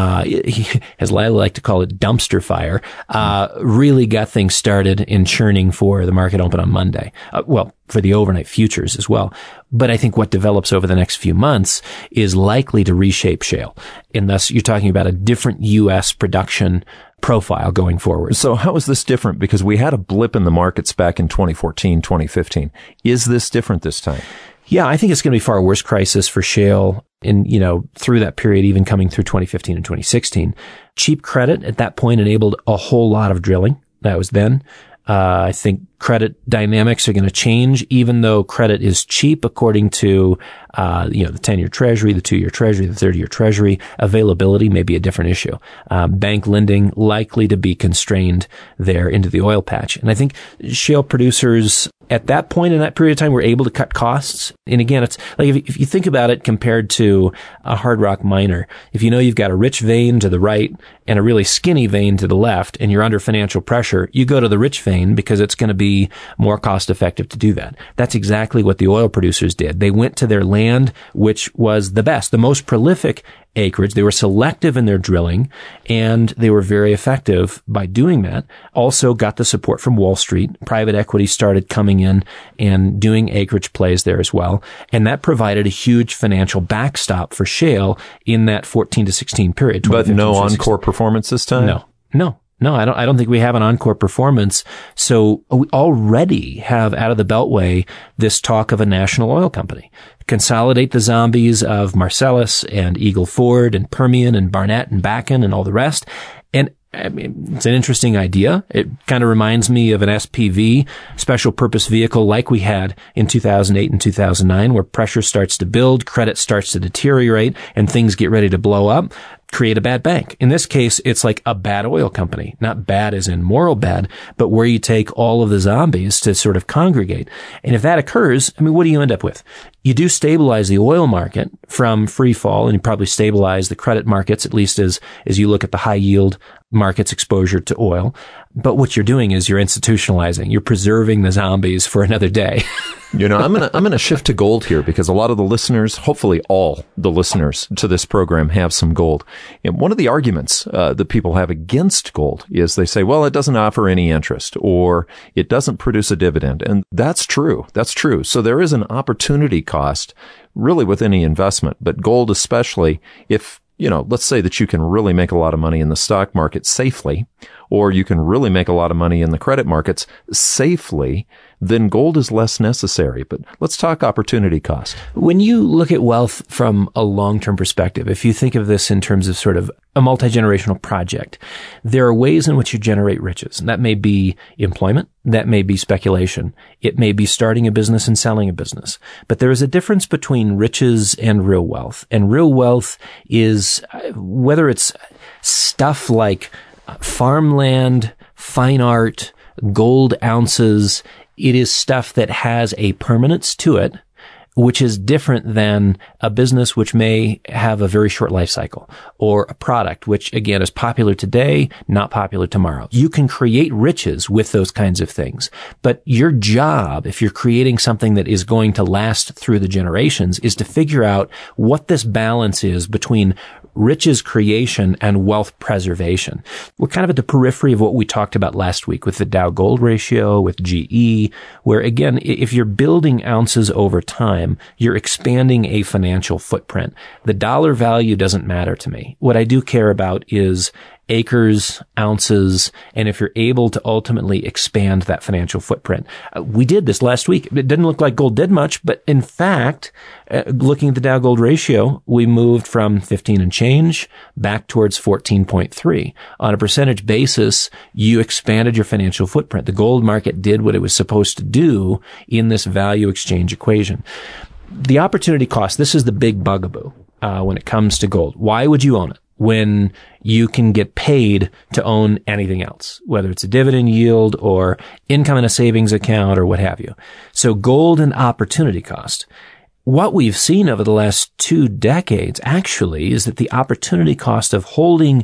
as I like to call it, dumpster fire, really got things started in churning for the market open on Monday. For the overnight futures as well. But I think what develops over the next few months is likely to reshape shale. And thus you're talking about a different U.S. production profile going forward. So how is this different? Because we had a blip in the markets back in 2014, 2015. Is this different this time? Yeah, I think it's going to be a far worse crisis for shale in, through that period, even coming through 2015 and 2016. Cheap credit at that point enabled a whole lot of drilling. That was then. I think credit dynamics are going to change, even though credit is cheap according to, the 10-year treasury, the 2-year treasury, the 30-year treasury. Availability may be a different issue. Bank lending likely to be constrained there into the oil patch. And I think shale producers at that point in that period of time were able to cut costs. And again, it's like if you think about it compared to a hard rock miner, if you've got a rich vein to the right and a really skinny vein to the left and you're under financial pressure, you go to the rich vein because it's going to be more cost effective to do that. That's exactly what the oil producers did. They went to their land, which was the best, the most prolific acreage. They were selective in their drilling and they were very effective by doing that. Also got the support from Wall Street. Private equity started coming in and doing acreage plays there as well. And that provided a huge financial backstop for shale in that 14 to 16 period. But no encore performance this time? No, I don't think we have an encore performance. So we already have out of the Beltway this talk of a national oil company. Consolidate the zombies of Marcellus and Eagle Ford and Permian and Barnett and Bakken and all the rest. And I mean, it's an interesting idea. It kind of reminds me of an SPV, special purpose vehicle like we had in 2008 and 2009, where pressure starts to build, credit starts to deteriorate, and things get ready to blow up. Create a bad bank. In this case, it's like a bad oil company, not bad as in moral bad, but where you take all of the zombies to sort of congregate. And if that occurs, I mean, what do you end up with? You do stabilize the oil market from free fall, and you probably stabilize the credit markets, at least as you look at the high yield market's exposure to oil. But what you're doing is you're institutionalizing. You're preserving the zombies for another day. I'm going to shift to gold here because a lot of the listeners, hopefully all the listeners to this program have some gold. And one of the arguments that people have against gold is they say, well, it doesn't offer any interest or it doesn't produce a dividend. And that's true. That's true. So there is an opportunity cost really with any investment, but gold especially, if let's say that you can really make a lot of money in the stock market safely, or you can really make a lot of money in the credit markets safely, then gold is less necessary. But let's talk opportunity cost. When you look at wealth from a long-term perspective, if you think of this in terms of sort of a multi-generational project, there are ways in which you generate riches. And that may be employment. That may be speculation. It may be starting a business and selling a business. But there is a difference between riches and real wealth. And real wealth is, whether it's stuff like farmland, fine art, gold ounces, it is stuff that has a permanence to it, which is different than a business which may have a very short life cycle, or a product which, again, is popular today, not popular tomorrow. You can create riches with those kinds of things. But your job, if you're creating something that is going to last through the generations, is to figure out what this balance is between riches creation and wealth preservation. We're kind of at the periphery of what we talked about last week with the Dow Gold ratio, with GE, where again, if you're building ounces over time, you're expanding a financial footprint. The dollar value doesn't matter to me. What I do care about is acres, ounces, and if you're able to ultimately expand that financial footprint. We did this last week. It didn't look like gold did much, but in fact, looking at the Dow Gold ratio, we moved from 15 and change back towards 14.3. On a percentage basis, you expanded your financial footprint. The gold market did what it was supposed to do in this value exchange equation. The opportunity cost, this is the big bugaboo when it comes to gold. Why would you own it when you can get paid to own anything else, whether it's a dividend yield or income in a savings account or what have you? So gold and opportunity cost. What we've seen over the last 2 decades actually is that the opportunity cost of holding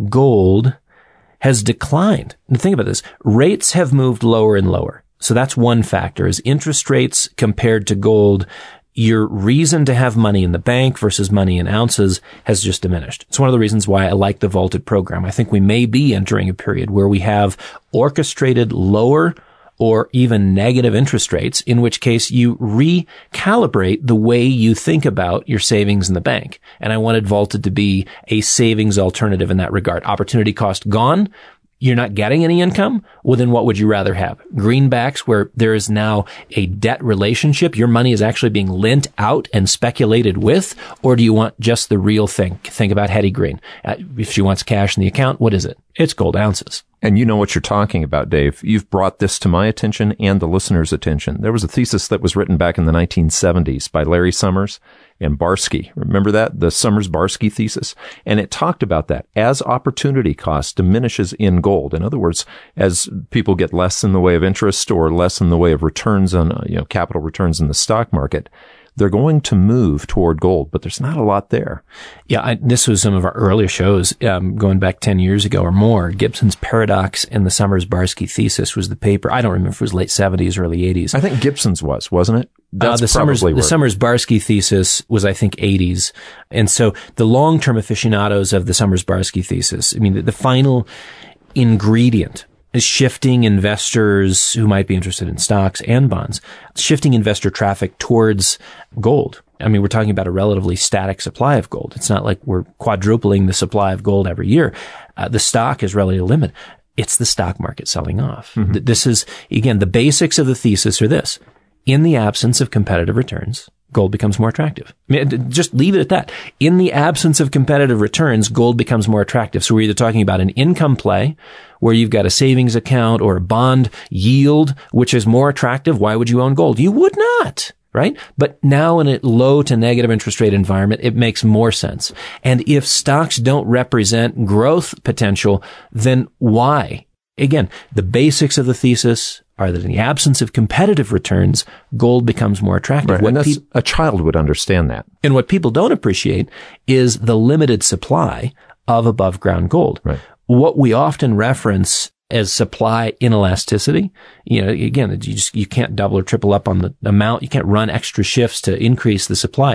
gold has declined. And think about this. Rates have moved lower and lower. So that's one factor, is interest rates compared to gold. Your reason to have money in the bank versus money in ounces has just diminished. It's one of the reasons why I like the vaulted program. I think we may be entering a period where we have orchestrated lower or even negative interest rates, in which case you recalibrate the way you think about your savings in the bank. And I wanted vaulted to be a savings alternative in that regard. Opportunity cost gone. You're not getting any income? Well, then what would you rather have? Greenbacks, where there is now a debt relationship, your money is actually being lent out and speculated with, or do you want just the real thing? Think about Hetty Green. If she wants cash in the account, what is it? It's gold ounces. And you know what you're talking about, Dave. You've brought this to my attention and the listeners' attention. There was a thesis that was written back in the 1970s by Larry Summers and Barsky. Remember that? The Summers-Barsky thesis? And it talked about that. As opportunity cost diminishes in gold, in other words, as people get less in the way of interest or less in the way of returns on, capital returns in the stock market, they're going to move toward gold, but there's not a lot there. Yeah, this was some of our earlier shows, going back 10 years ago or more. Gibson's Paradox and the Summers-Barsky thesis was the paper. I don't remember if it was late 70s, early 80s. I think Gibson's wasn't it? The Summers-Barsky thesis was, I think, 80s. And so the long-term aficionados of the Summers-Barsky thesis, I mean, the final ingredient is shifting investors who might be interested in stocks and bonds, shifting investor traffic towards gold. I mean, we're talking about a relatively static supply of gold. It's not like we're quadrupling the supply of gold every year. The stock is relatively limited. It's the stock market selling off. Mm-hmm. This is, again, the basics of the thesis are this. In the absence of competitive returns, gold becomes more attractive. I mean, just leave it at that. In the absence of competitive returns, gold becomes more attractive. So we're either talking about an income play where you've got a savings account or a bond yield, which is more attractive. Why would you own gold? You would not, right? But now in a low to negative interest rate environment, it makes more sense. And if stocks don't represent growth potential, then why? Again, the basics of the thesis are that in the absence of competitive returns, gold becomes more attractive. Right. And a child would understand that. And what people don't appreciate is the limited supply of above ground gold. Right. What we often reference as supply inelasticity, again, you can't double or triple up on the amount. You can't run extra shifts to increase the supply.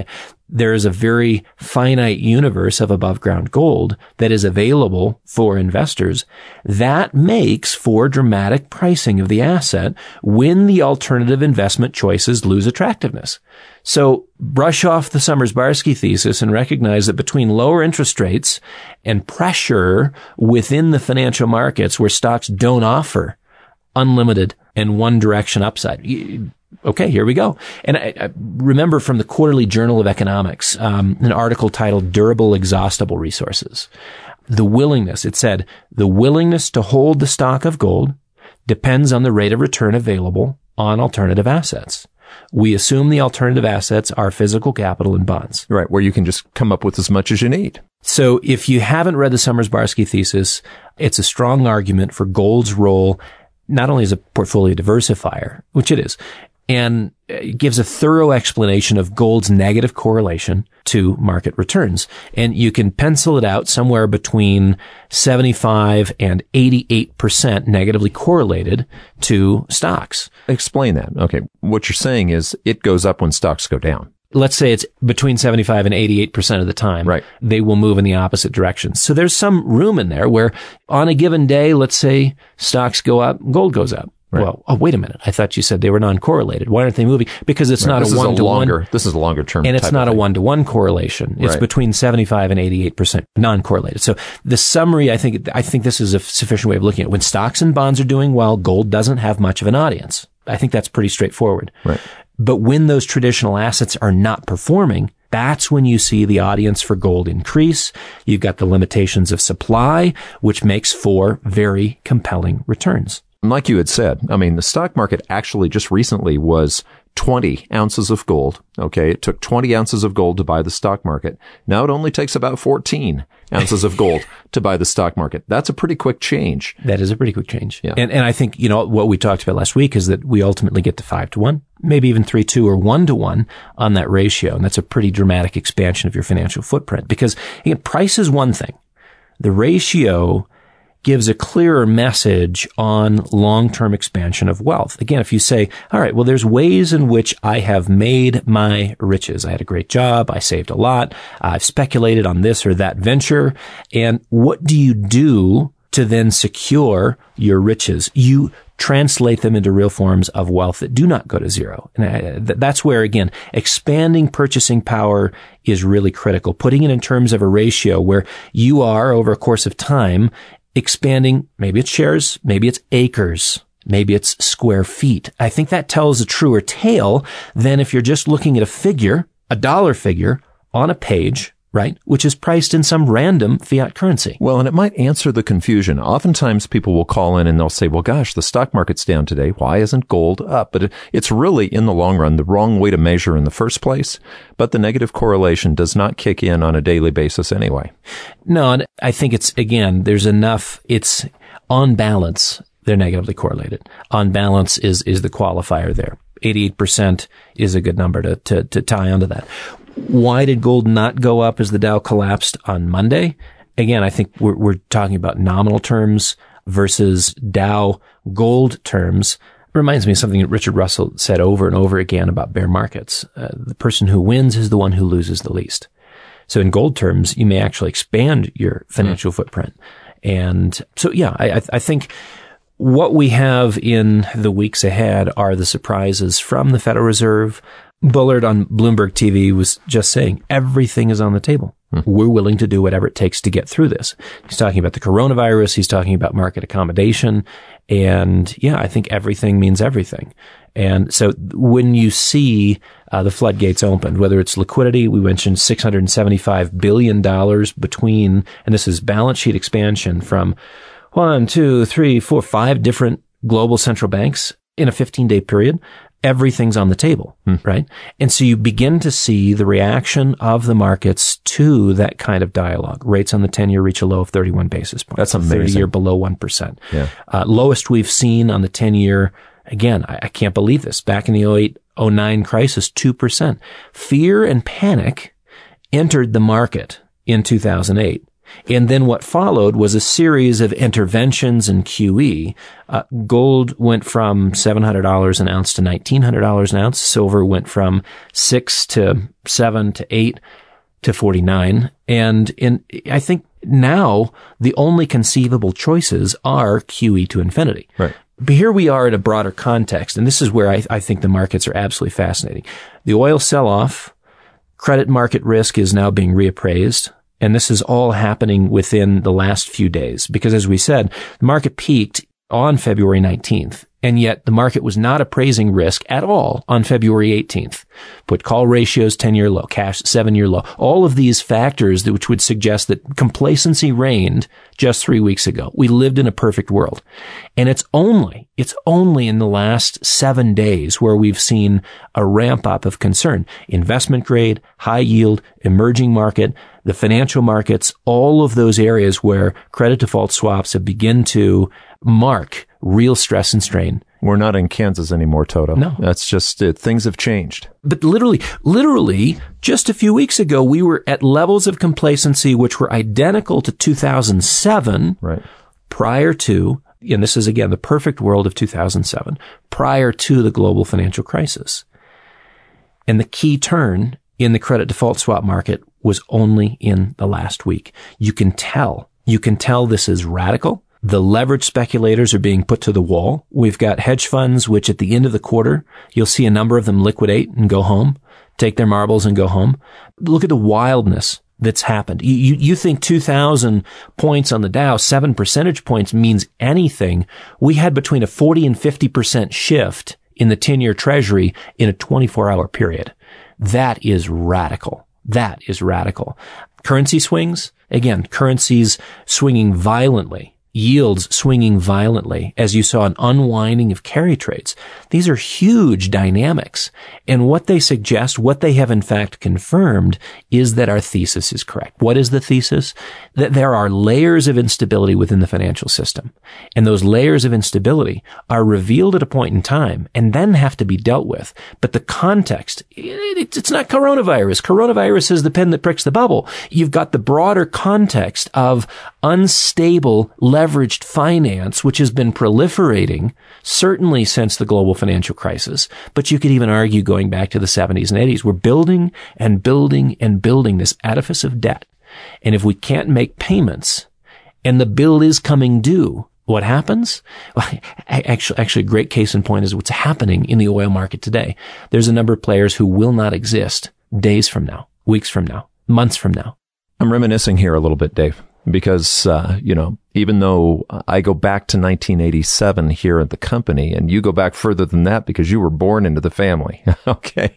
there is a very finite universe of above ground gold that is available for investors. That makes for dramatic pricing of the asset when the alternative investment choices lose attractiveness. So brush off the Summers-Barsky thesis and recognize that between lower interest rates and pressure within the financial markets where stocks don't offer unlimited and one direction upside. Okay, here we go. And I remember from the Quarterly Journal of Economics, an article titled Durable Exhaustible Resources. It said, the willingness to hold the stock of gold depends on the rate of return available on alternative assets. We assume the alternative assets are physical capital and bonds. Right, where you can just come up with as much as you need. So if you haven't read the Summers-Barsky thesis, it's a strong argument for gold's role not only as a portfolio diversifier, which it is, and it gives a thorough explanation of gold's negative correlation to market returns. And you can pencil it out somewhere between 75 and 88% negatively correlated to stocks. Explain that. Okay. What you're saying is it goes up when stocks go down. Let's say it's between 75 and 88% of the time. Right. They will move in the opposite direction. So there's some room in there where on a given day, let's say stocks go up, gold goes up. Right. Well, wait a minute. I thought you said they were non-correlated. Why aren't they moving? Because it's not a one-to-one. This is a longer term. And it's not a one-to-one correlation. It's between 75 and 88% non-correlated. So the summary, I think this is a sufficient way of looking at it. When stocks and bonds are doing well, gold doesn't have much of an audience. I think that's pretty straightforward. Right. But when those traditional assets are not performing, that's when you see the audience for gold increase. You've got the limitations of supply, which makes for very compelling returns. Like you had said, I mean, the stock market actually just recently was 20 ounces of gold. Okay. It took 20 ounces of gold to buy the stock market. Now it only takes about 14 ounces of gold to buy the stock market. That's a pretty quick change. That is a pretty quick change. Yeah. And I think, what we talked about last week is that we ultimately get to 5-1, maybe even 3-2 or 1-1 on that ratio. And that's a pretty dramatic expansion of your financial footprint because again, price is one thing. The ratio gives a clearer message on long-term expansion of wealth. Again, if you say, all right, well, there's ways in which I have made my riches. I had a great job. I saved a lot. I've speculated on this or that venture. And what do you do to then secure your riches? You translate them into real forms of wealth that do not go to zero. And that's where, again, expanding purchasing power is really critical. Putting it in terms of a ratio where you are, over a course of time, expanding, maybe it's shares, maybe it's acres, maybe it's square feet. I think that tells a truer tale than if you're just looking at a figure, a dollar figure on a page, right, which is priced in some random fiat currency. Well, and it might answer the confusion. Oftentimes people will call in and they'll say, well, gosh, the stock market's down today. Why isn't gold up? But it's really, in the long run, the wrong way to measure in the first place. But the negative correlation does not kick in on a daily basis anyway. No, and I think there's enough, it's on balance, they're negatively correlated. On balance is the qualifier there. 88% is a good number to tie onto that. Why did gold not go up as the Dow collapsed on Monday? Again, I think we're talking about nominal terms versus Dow gold terms. It reminds me of something that Richard Russell said over and over again about bear markets. The person who wins is the one who loses the least. So in gold terms, you may actually expand your financial footprint. And so, yeah, I think what we have in the weeks ahead are the surprises from the Federal Reserve. Bullard on Bloomberg TV was just saying everything is on the table. We're willing to do whatever it takes to get through this. He's talking about the coronavirus. He's talking about market accommodation. And yeah, I think everything means everything. And so when you see the floodgates opened, whether it's liquidity, we mentioned $675 billion between, and this is balance sheet expansion from 1, 2, 3, 4, 5 different global central banks in a 15-day period. Everything's on the table, right? And so you begin to see the reaction of the markets to that kind of dialogue. Rates on the 10-year reach a low of 31 basis points. That's amazing. 30-year below 1%. Yeah. Lowest we've seen on the 10-year. Again, I can't believe this. Back in the 08-09 crisis, 2%. Fear and panic entered the market in 2008. And then what followed was a series of interventions in QE. Gold went from $700 an ounce to $1,900 an ounce. Silver went from 6 to 7 to 8 to 49. And I think now the only conceivable choices are QE to infinity. Right. But here we are at a broader context, and this is where I think the markets are absolutely fascinating. The oil sell-off, credit market risk is now being reappraised. And this is all happening within the last few days because, as we said, the market peaked on February 19th, and yet the market was not appraising risk at all on February 18th. Put call ratios 10-year low, cash 7-year low, all of these factors which would suggest that complacency reigned just 3 weeks ago. We lived in a perfect world. And it's only in the last 7 days where we've seen a ramp up of concern. Investment grade, high yield, emerging market, the financial markets, all of those areas where credit default swaps have begun to mark real stress and strain. We're not in Kansas anymore, Toto. No. That's just it. Things have changed. But literally, just a few weeks ago, we were at levels of complacency which were identical to 2007. Right. Prior to, and this is again the perfect world of 2007, prior to the global financial crisis. And the key turn in the credit default swap market was only in the last week. You can tell this is radical. The leverage speculators are being put to the wall. We've got hedge funds, which at the end of the quarter, you'll see a number of them liquidate and go home, take their marbles and go home. Look at the wildness that's happened. You think 2,000 points on the Dow, 7 percentage points means anything. We had between a 40 and 50% shift in the 10-year treasury in a 24-hour period. That is radical. That is radical. Currency swings, again, currencies swinging violently. Yields swinging violently as you saw an unwinding of carry trades. These are huge dynamics. And what they suggest, what they have in fact confirmed, is that our thesis is correct. What is the thesis? That there are layers of instability within the financial system. And those layers of instability are revealed at a point in time and then have to be dealt with. But the context, it's not coronavirus. Coronavirus is the pin that pricks the bubble. You've got the broader context of unstable leveraged finance, which has been proliferating certainly since the global financial crisis. But you could even argue going back to the 70s and 80s, we're building and building and building this edifice of debt. And if we can't make payments and the bill is coming due, what happens? Well, actually, a great case in point is what's happening in the oil market today. There's a number of players who will not exist days from now, weeks from now, months from now. I'm reminiscing here a little bit, Dave, because, even though I go back to 1987 here at the company, and you go back further than that because you were born into the family, okay,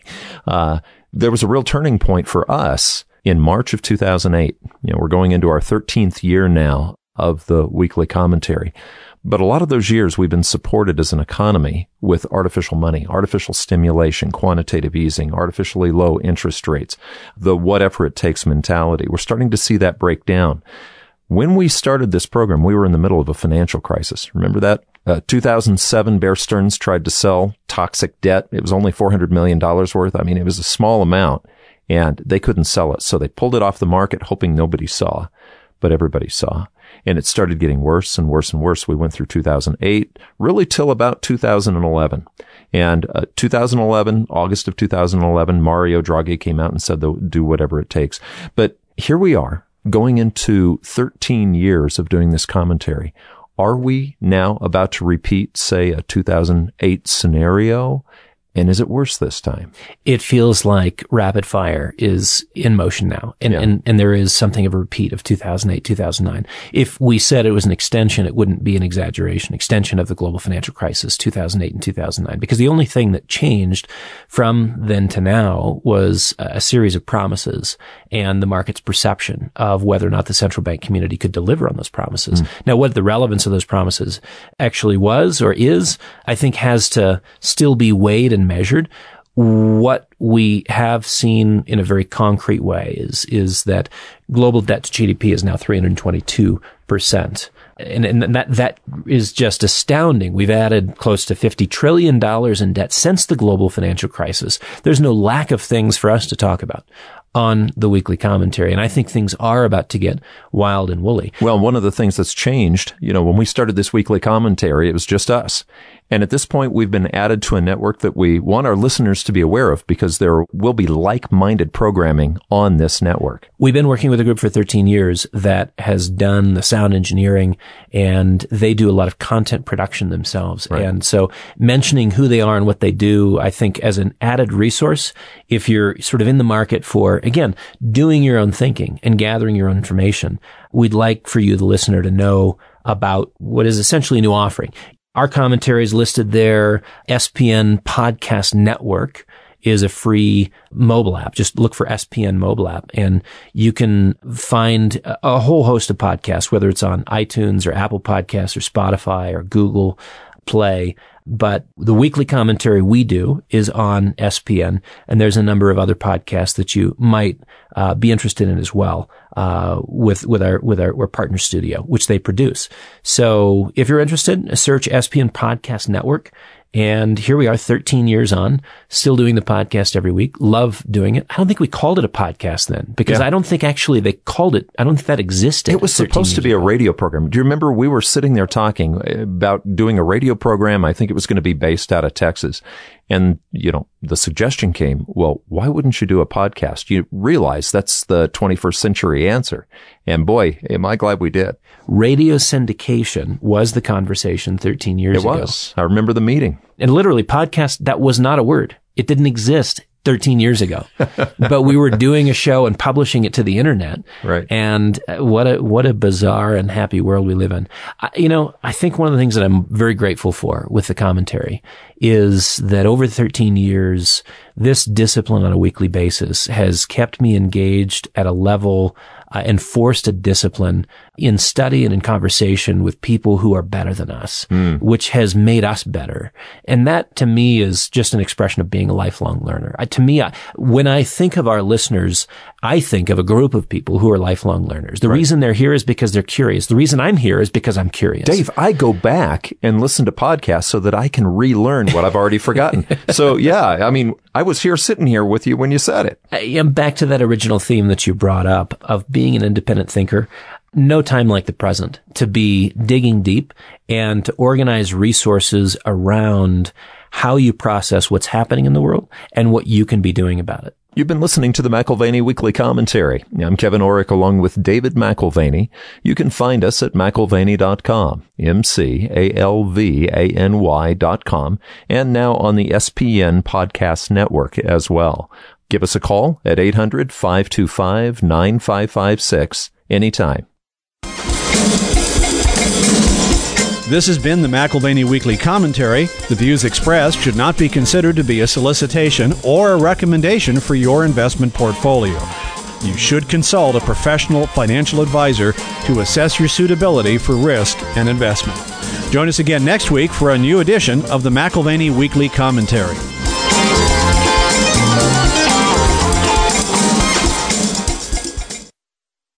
there was a real turning point for us in March of 2008. We're going into our 13th year now of the weekly commentary. But a lot of those years we've been supported as an economy with artificial money, artificial stimulation, quantitative easing, artificially low interest rates, the whatever it takes mentality. We're starting to see that break down. When we started this program, we were in the middle of a financial crisis. Remember that? 2007, Bear Stearns tried to sell toxic debt. It was only $400 million worth. I mean, it was a small amount, and they couldn't sell it. So they pulled it off the market, hoping nobody saw, but everybody saw. And it started getting worse and worse and worse. We went through 2008, really till about 2011. And 2011, August of 2011, Mario Draghi came out and said they'll do whatever it takes. But here we are, going into 13 years of doing this commentary. Are we now about to repeat, say, a 2008 scenario? And is it worse this time? It feels like rapid fire is in motion now. And there is something of a repeat of 2008, 2009. If we said it was an extension, it wouldn't be an exaggeration. Extension of the global financial crisis, 2008 and 2009. Because the only thing that changed from then to now was a series of promises and the market's perception of whether or not the central bank community could deliver on those promises. Now, what the relevance of those promises actually was or is, I think has to still be weighed and measured. What we have seen in a very concrete way is that global debt to GDP is now 322%. And that is just astounding. We've added close to $50 trillion in debt since the global financial crisis. There's no lack of things for us to talk about. on the weekly commentary. And I think things are about to get wild and woolly. Well, one of the things that's changed, when we started this weekly commentary, it was just us. And at this point, we've been added to a network that we want our listeners to be aware of because there will be like-minded programming on this network. We've been working with a group for 13 years that has done the sound engineering, and they do a lot of content production themselves. Right. And so mentioning who they are and what they do, I think as an added resource, if you're sort of in the market for, again, doing your own thinking and gathering your own information, we'd like for you, the listener, to know about what is essentially a new offering. Our commentary is listed there. SPN Podcast Network is a free mobile app. Just look for SPN mobile app and you can find a whole host of podcasts, whether it's on iTunes or Apple Podcasts or Spotify or Google Play. But the weekly commentary we do is on SPN, and there's a number of other podcasts that you might be interested in as well, with our partner studio, which they produce. So if you're interested, search SPN Podcast Network. And here we are 13 years on, still doing the podcast every week. Love doing it. I don't think we called it a podcast then because I don't think actually they called it. I don't think that existed. It was supposed to be a radio program. Do you remember we were sitting there talking about doing a radio program? I think it was going to be based out of Texas. And, the suggestion came, well, why wouldn't you do a podcast? You realize that's the 21st century answer. And boy, am I glad we did. Radio syndication was the conversation 13 years ago. It was. I remember the meeting. And literally, podcast, that was not a word. It didn't exist 13 years ago. But we were doing a show and publishing it to the internet. Right. And what a bizarre and happy world we live in. I think one of the things that I'm very grateful for with the commentary is that over 13 years, this discipline on a weekly basis has kept me engaged at a level and forced a discipline in study and in conversation with people who are better than us, which has made us better. And that to me is just an expression of being a lifelong learner. When I think of our listeners, I think of a group of people who are lifelong learners. The reason they're here is because they're curious. The reason I'm here is because I'm curious. Dave, I go back and listen to podcasts so that I can relearn what I've already forgotten. So yeah, I was sitting here with you when you said it. I'm back to that original theme that you brought up of being an independent thinker. No time like the present to be digging deep and to organize resources around how you process what's happening in the world and what you can be doing about it. You've been listening to the McAlvany Weekly Commentary. I'm Kevin Orrick along with David McAlvany. You can find us at McAlvany.com, McAlvany.com, and now on the SPN Podcast Network as well. Give us a call at 800-525-9556 anytime. This has been the McAlvany Weekly Commentary. The views expressed should not be considered to be a solicitation or a recommendation for your investment portfolio. You should consult a professional financial advisor to assess your suitability for risk and investment. Join us again next week for a new edition of the McAlvany Weekly Commentary.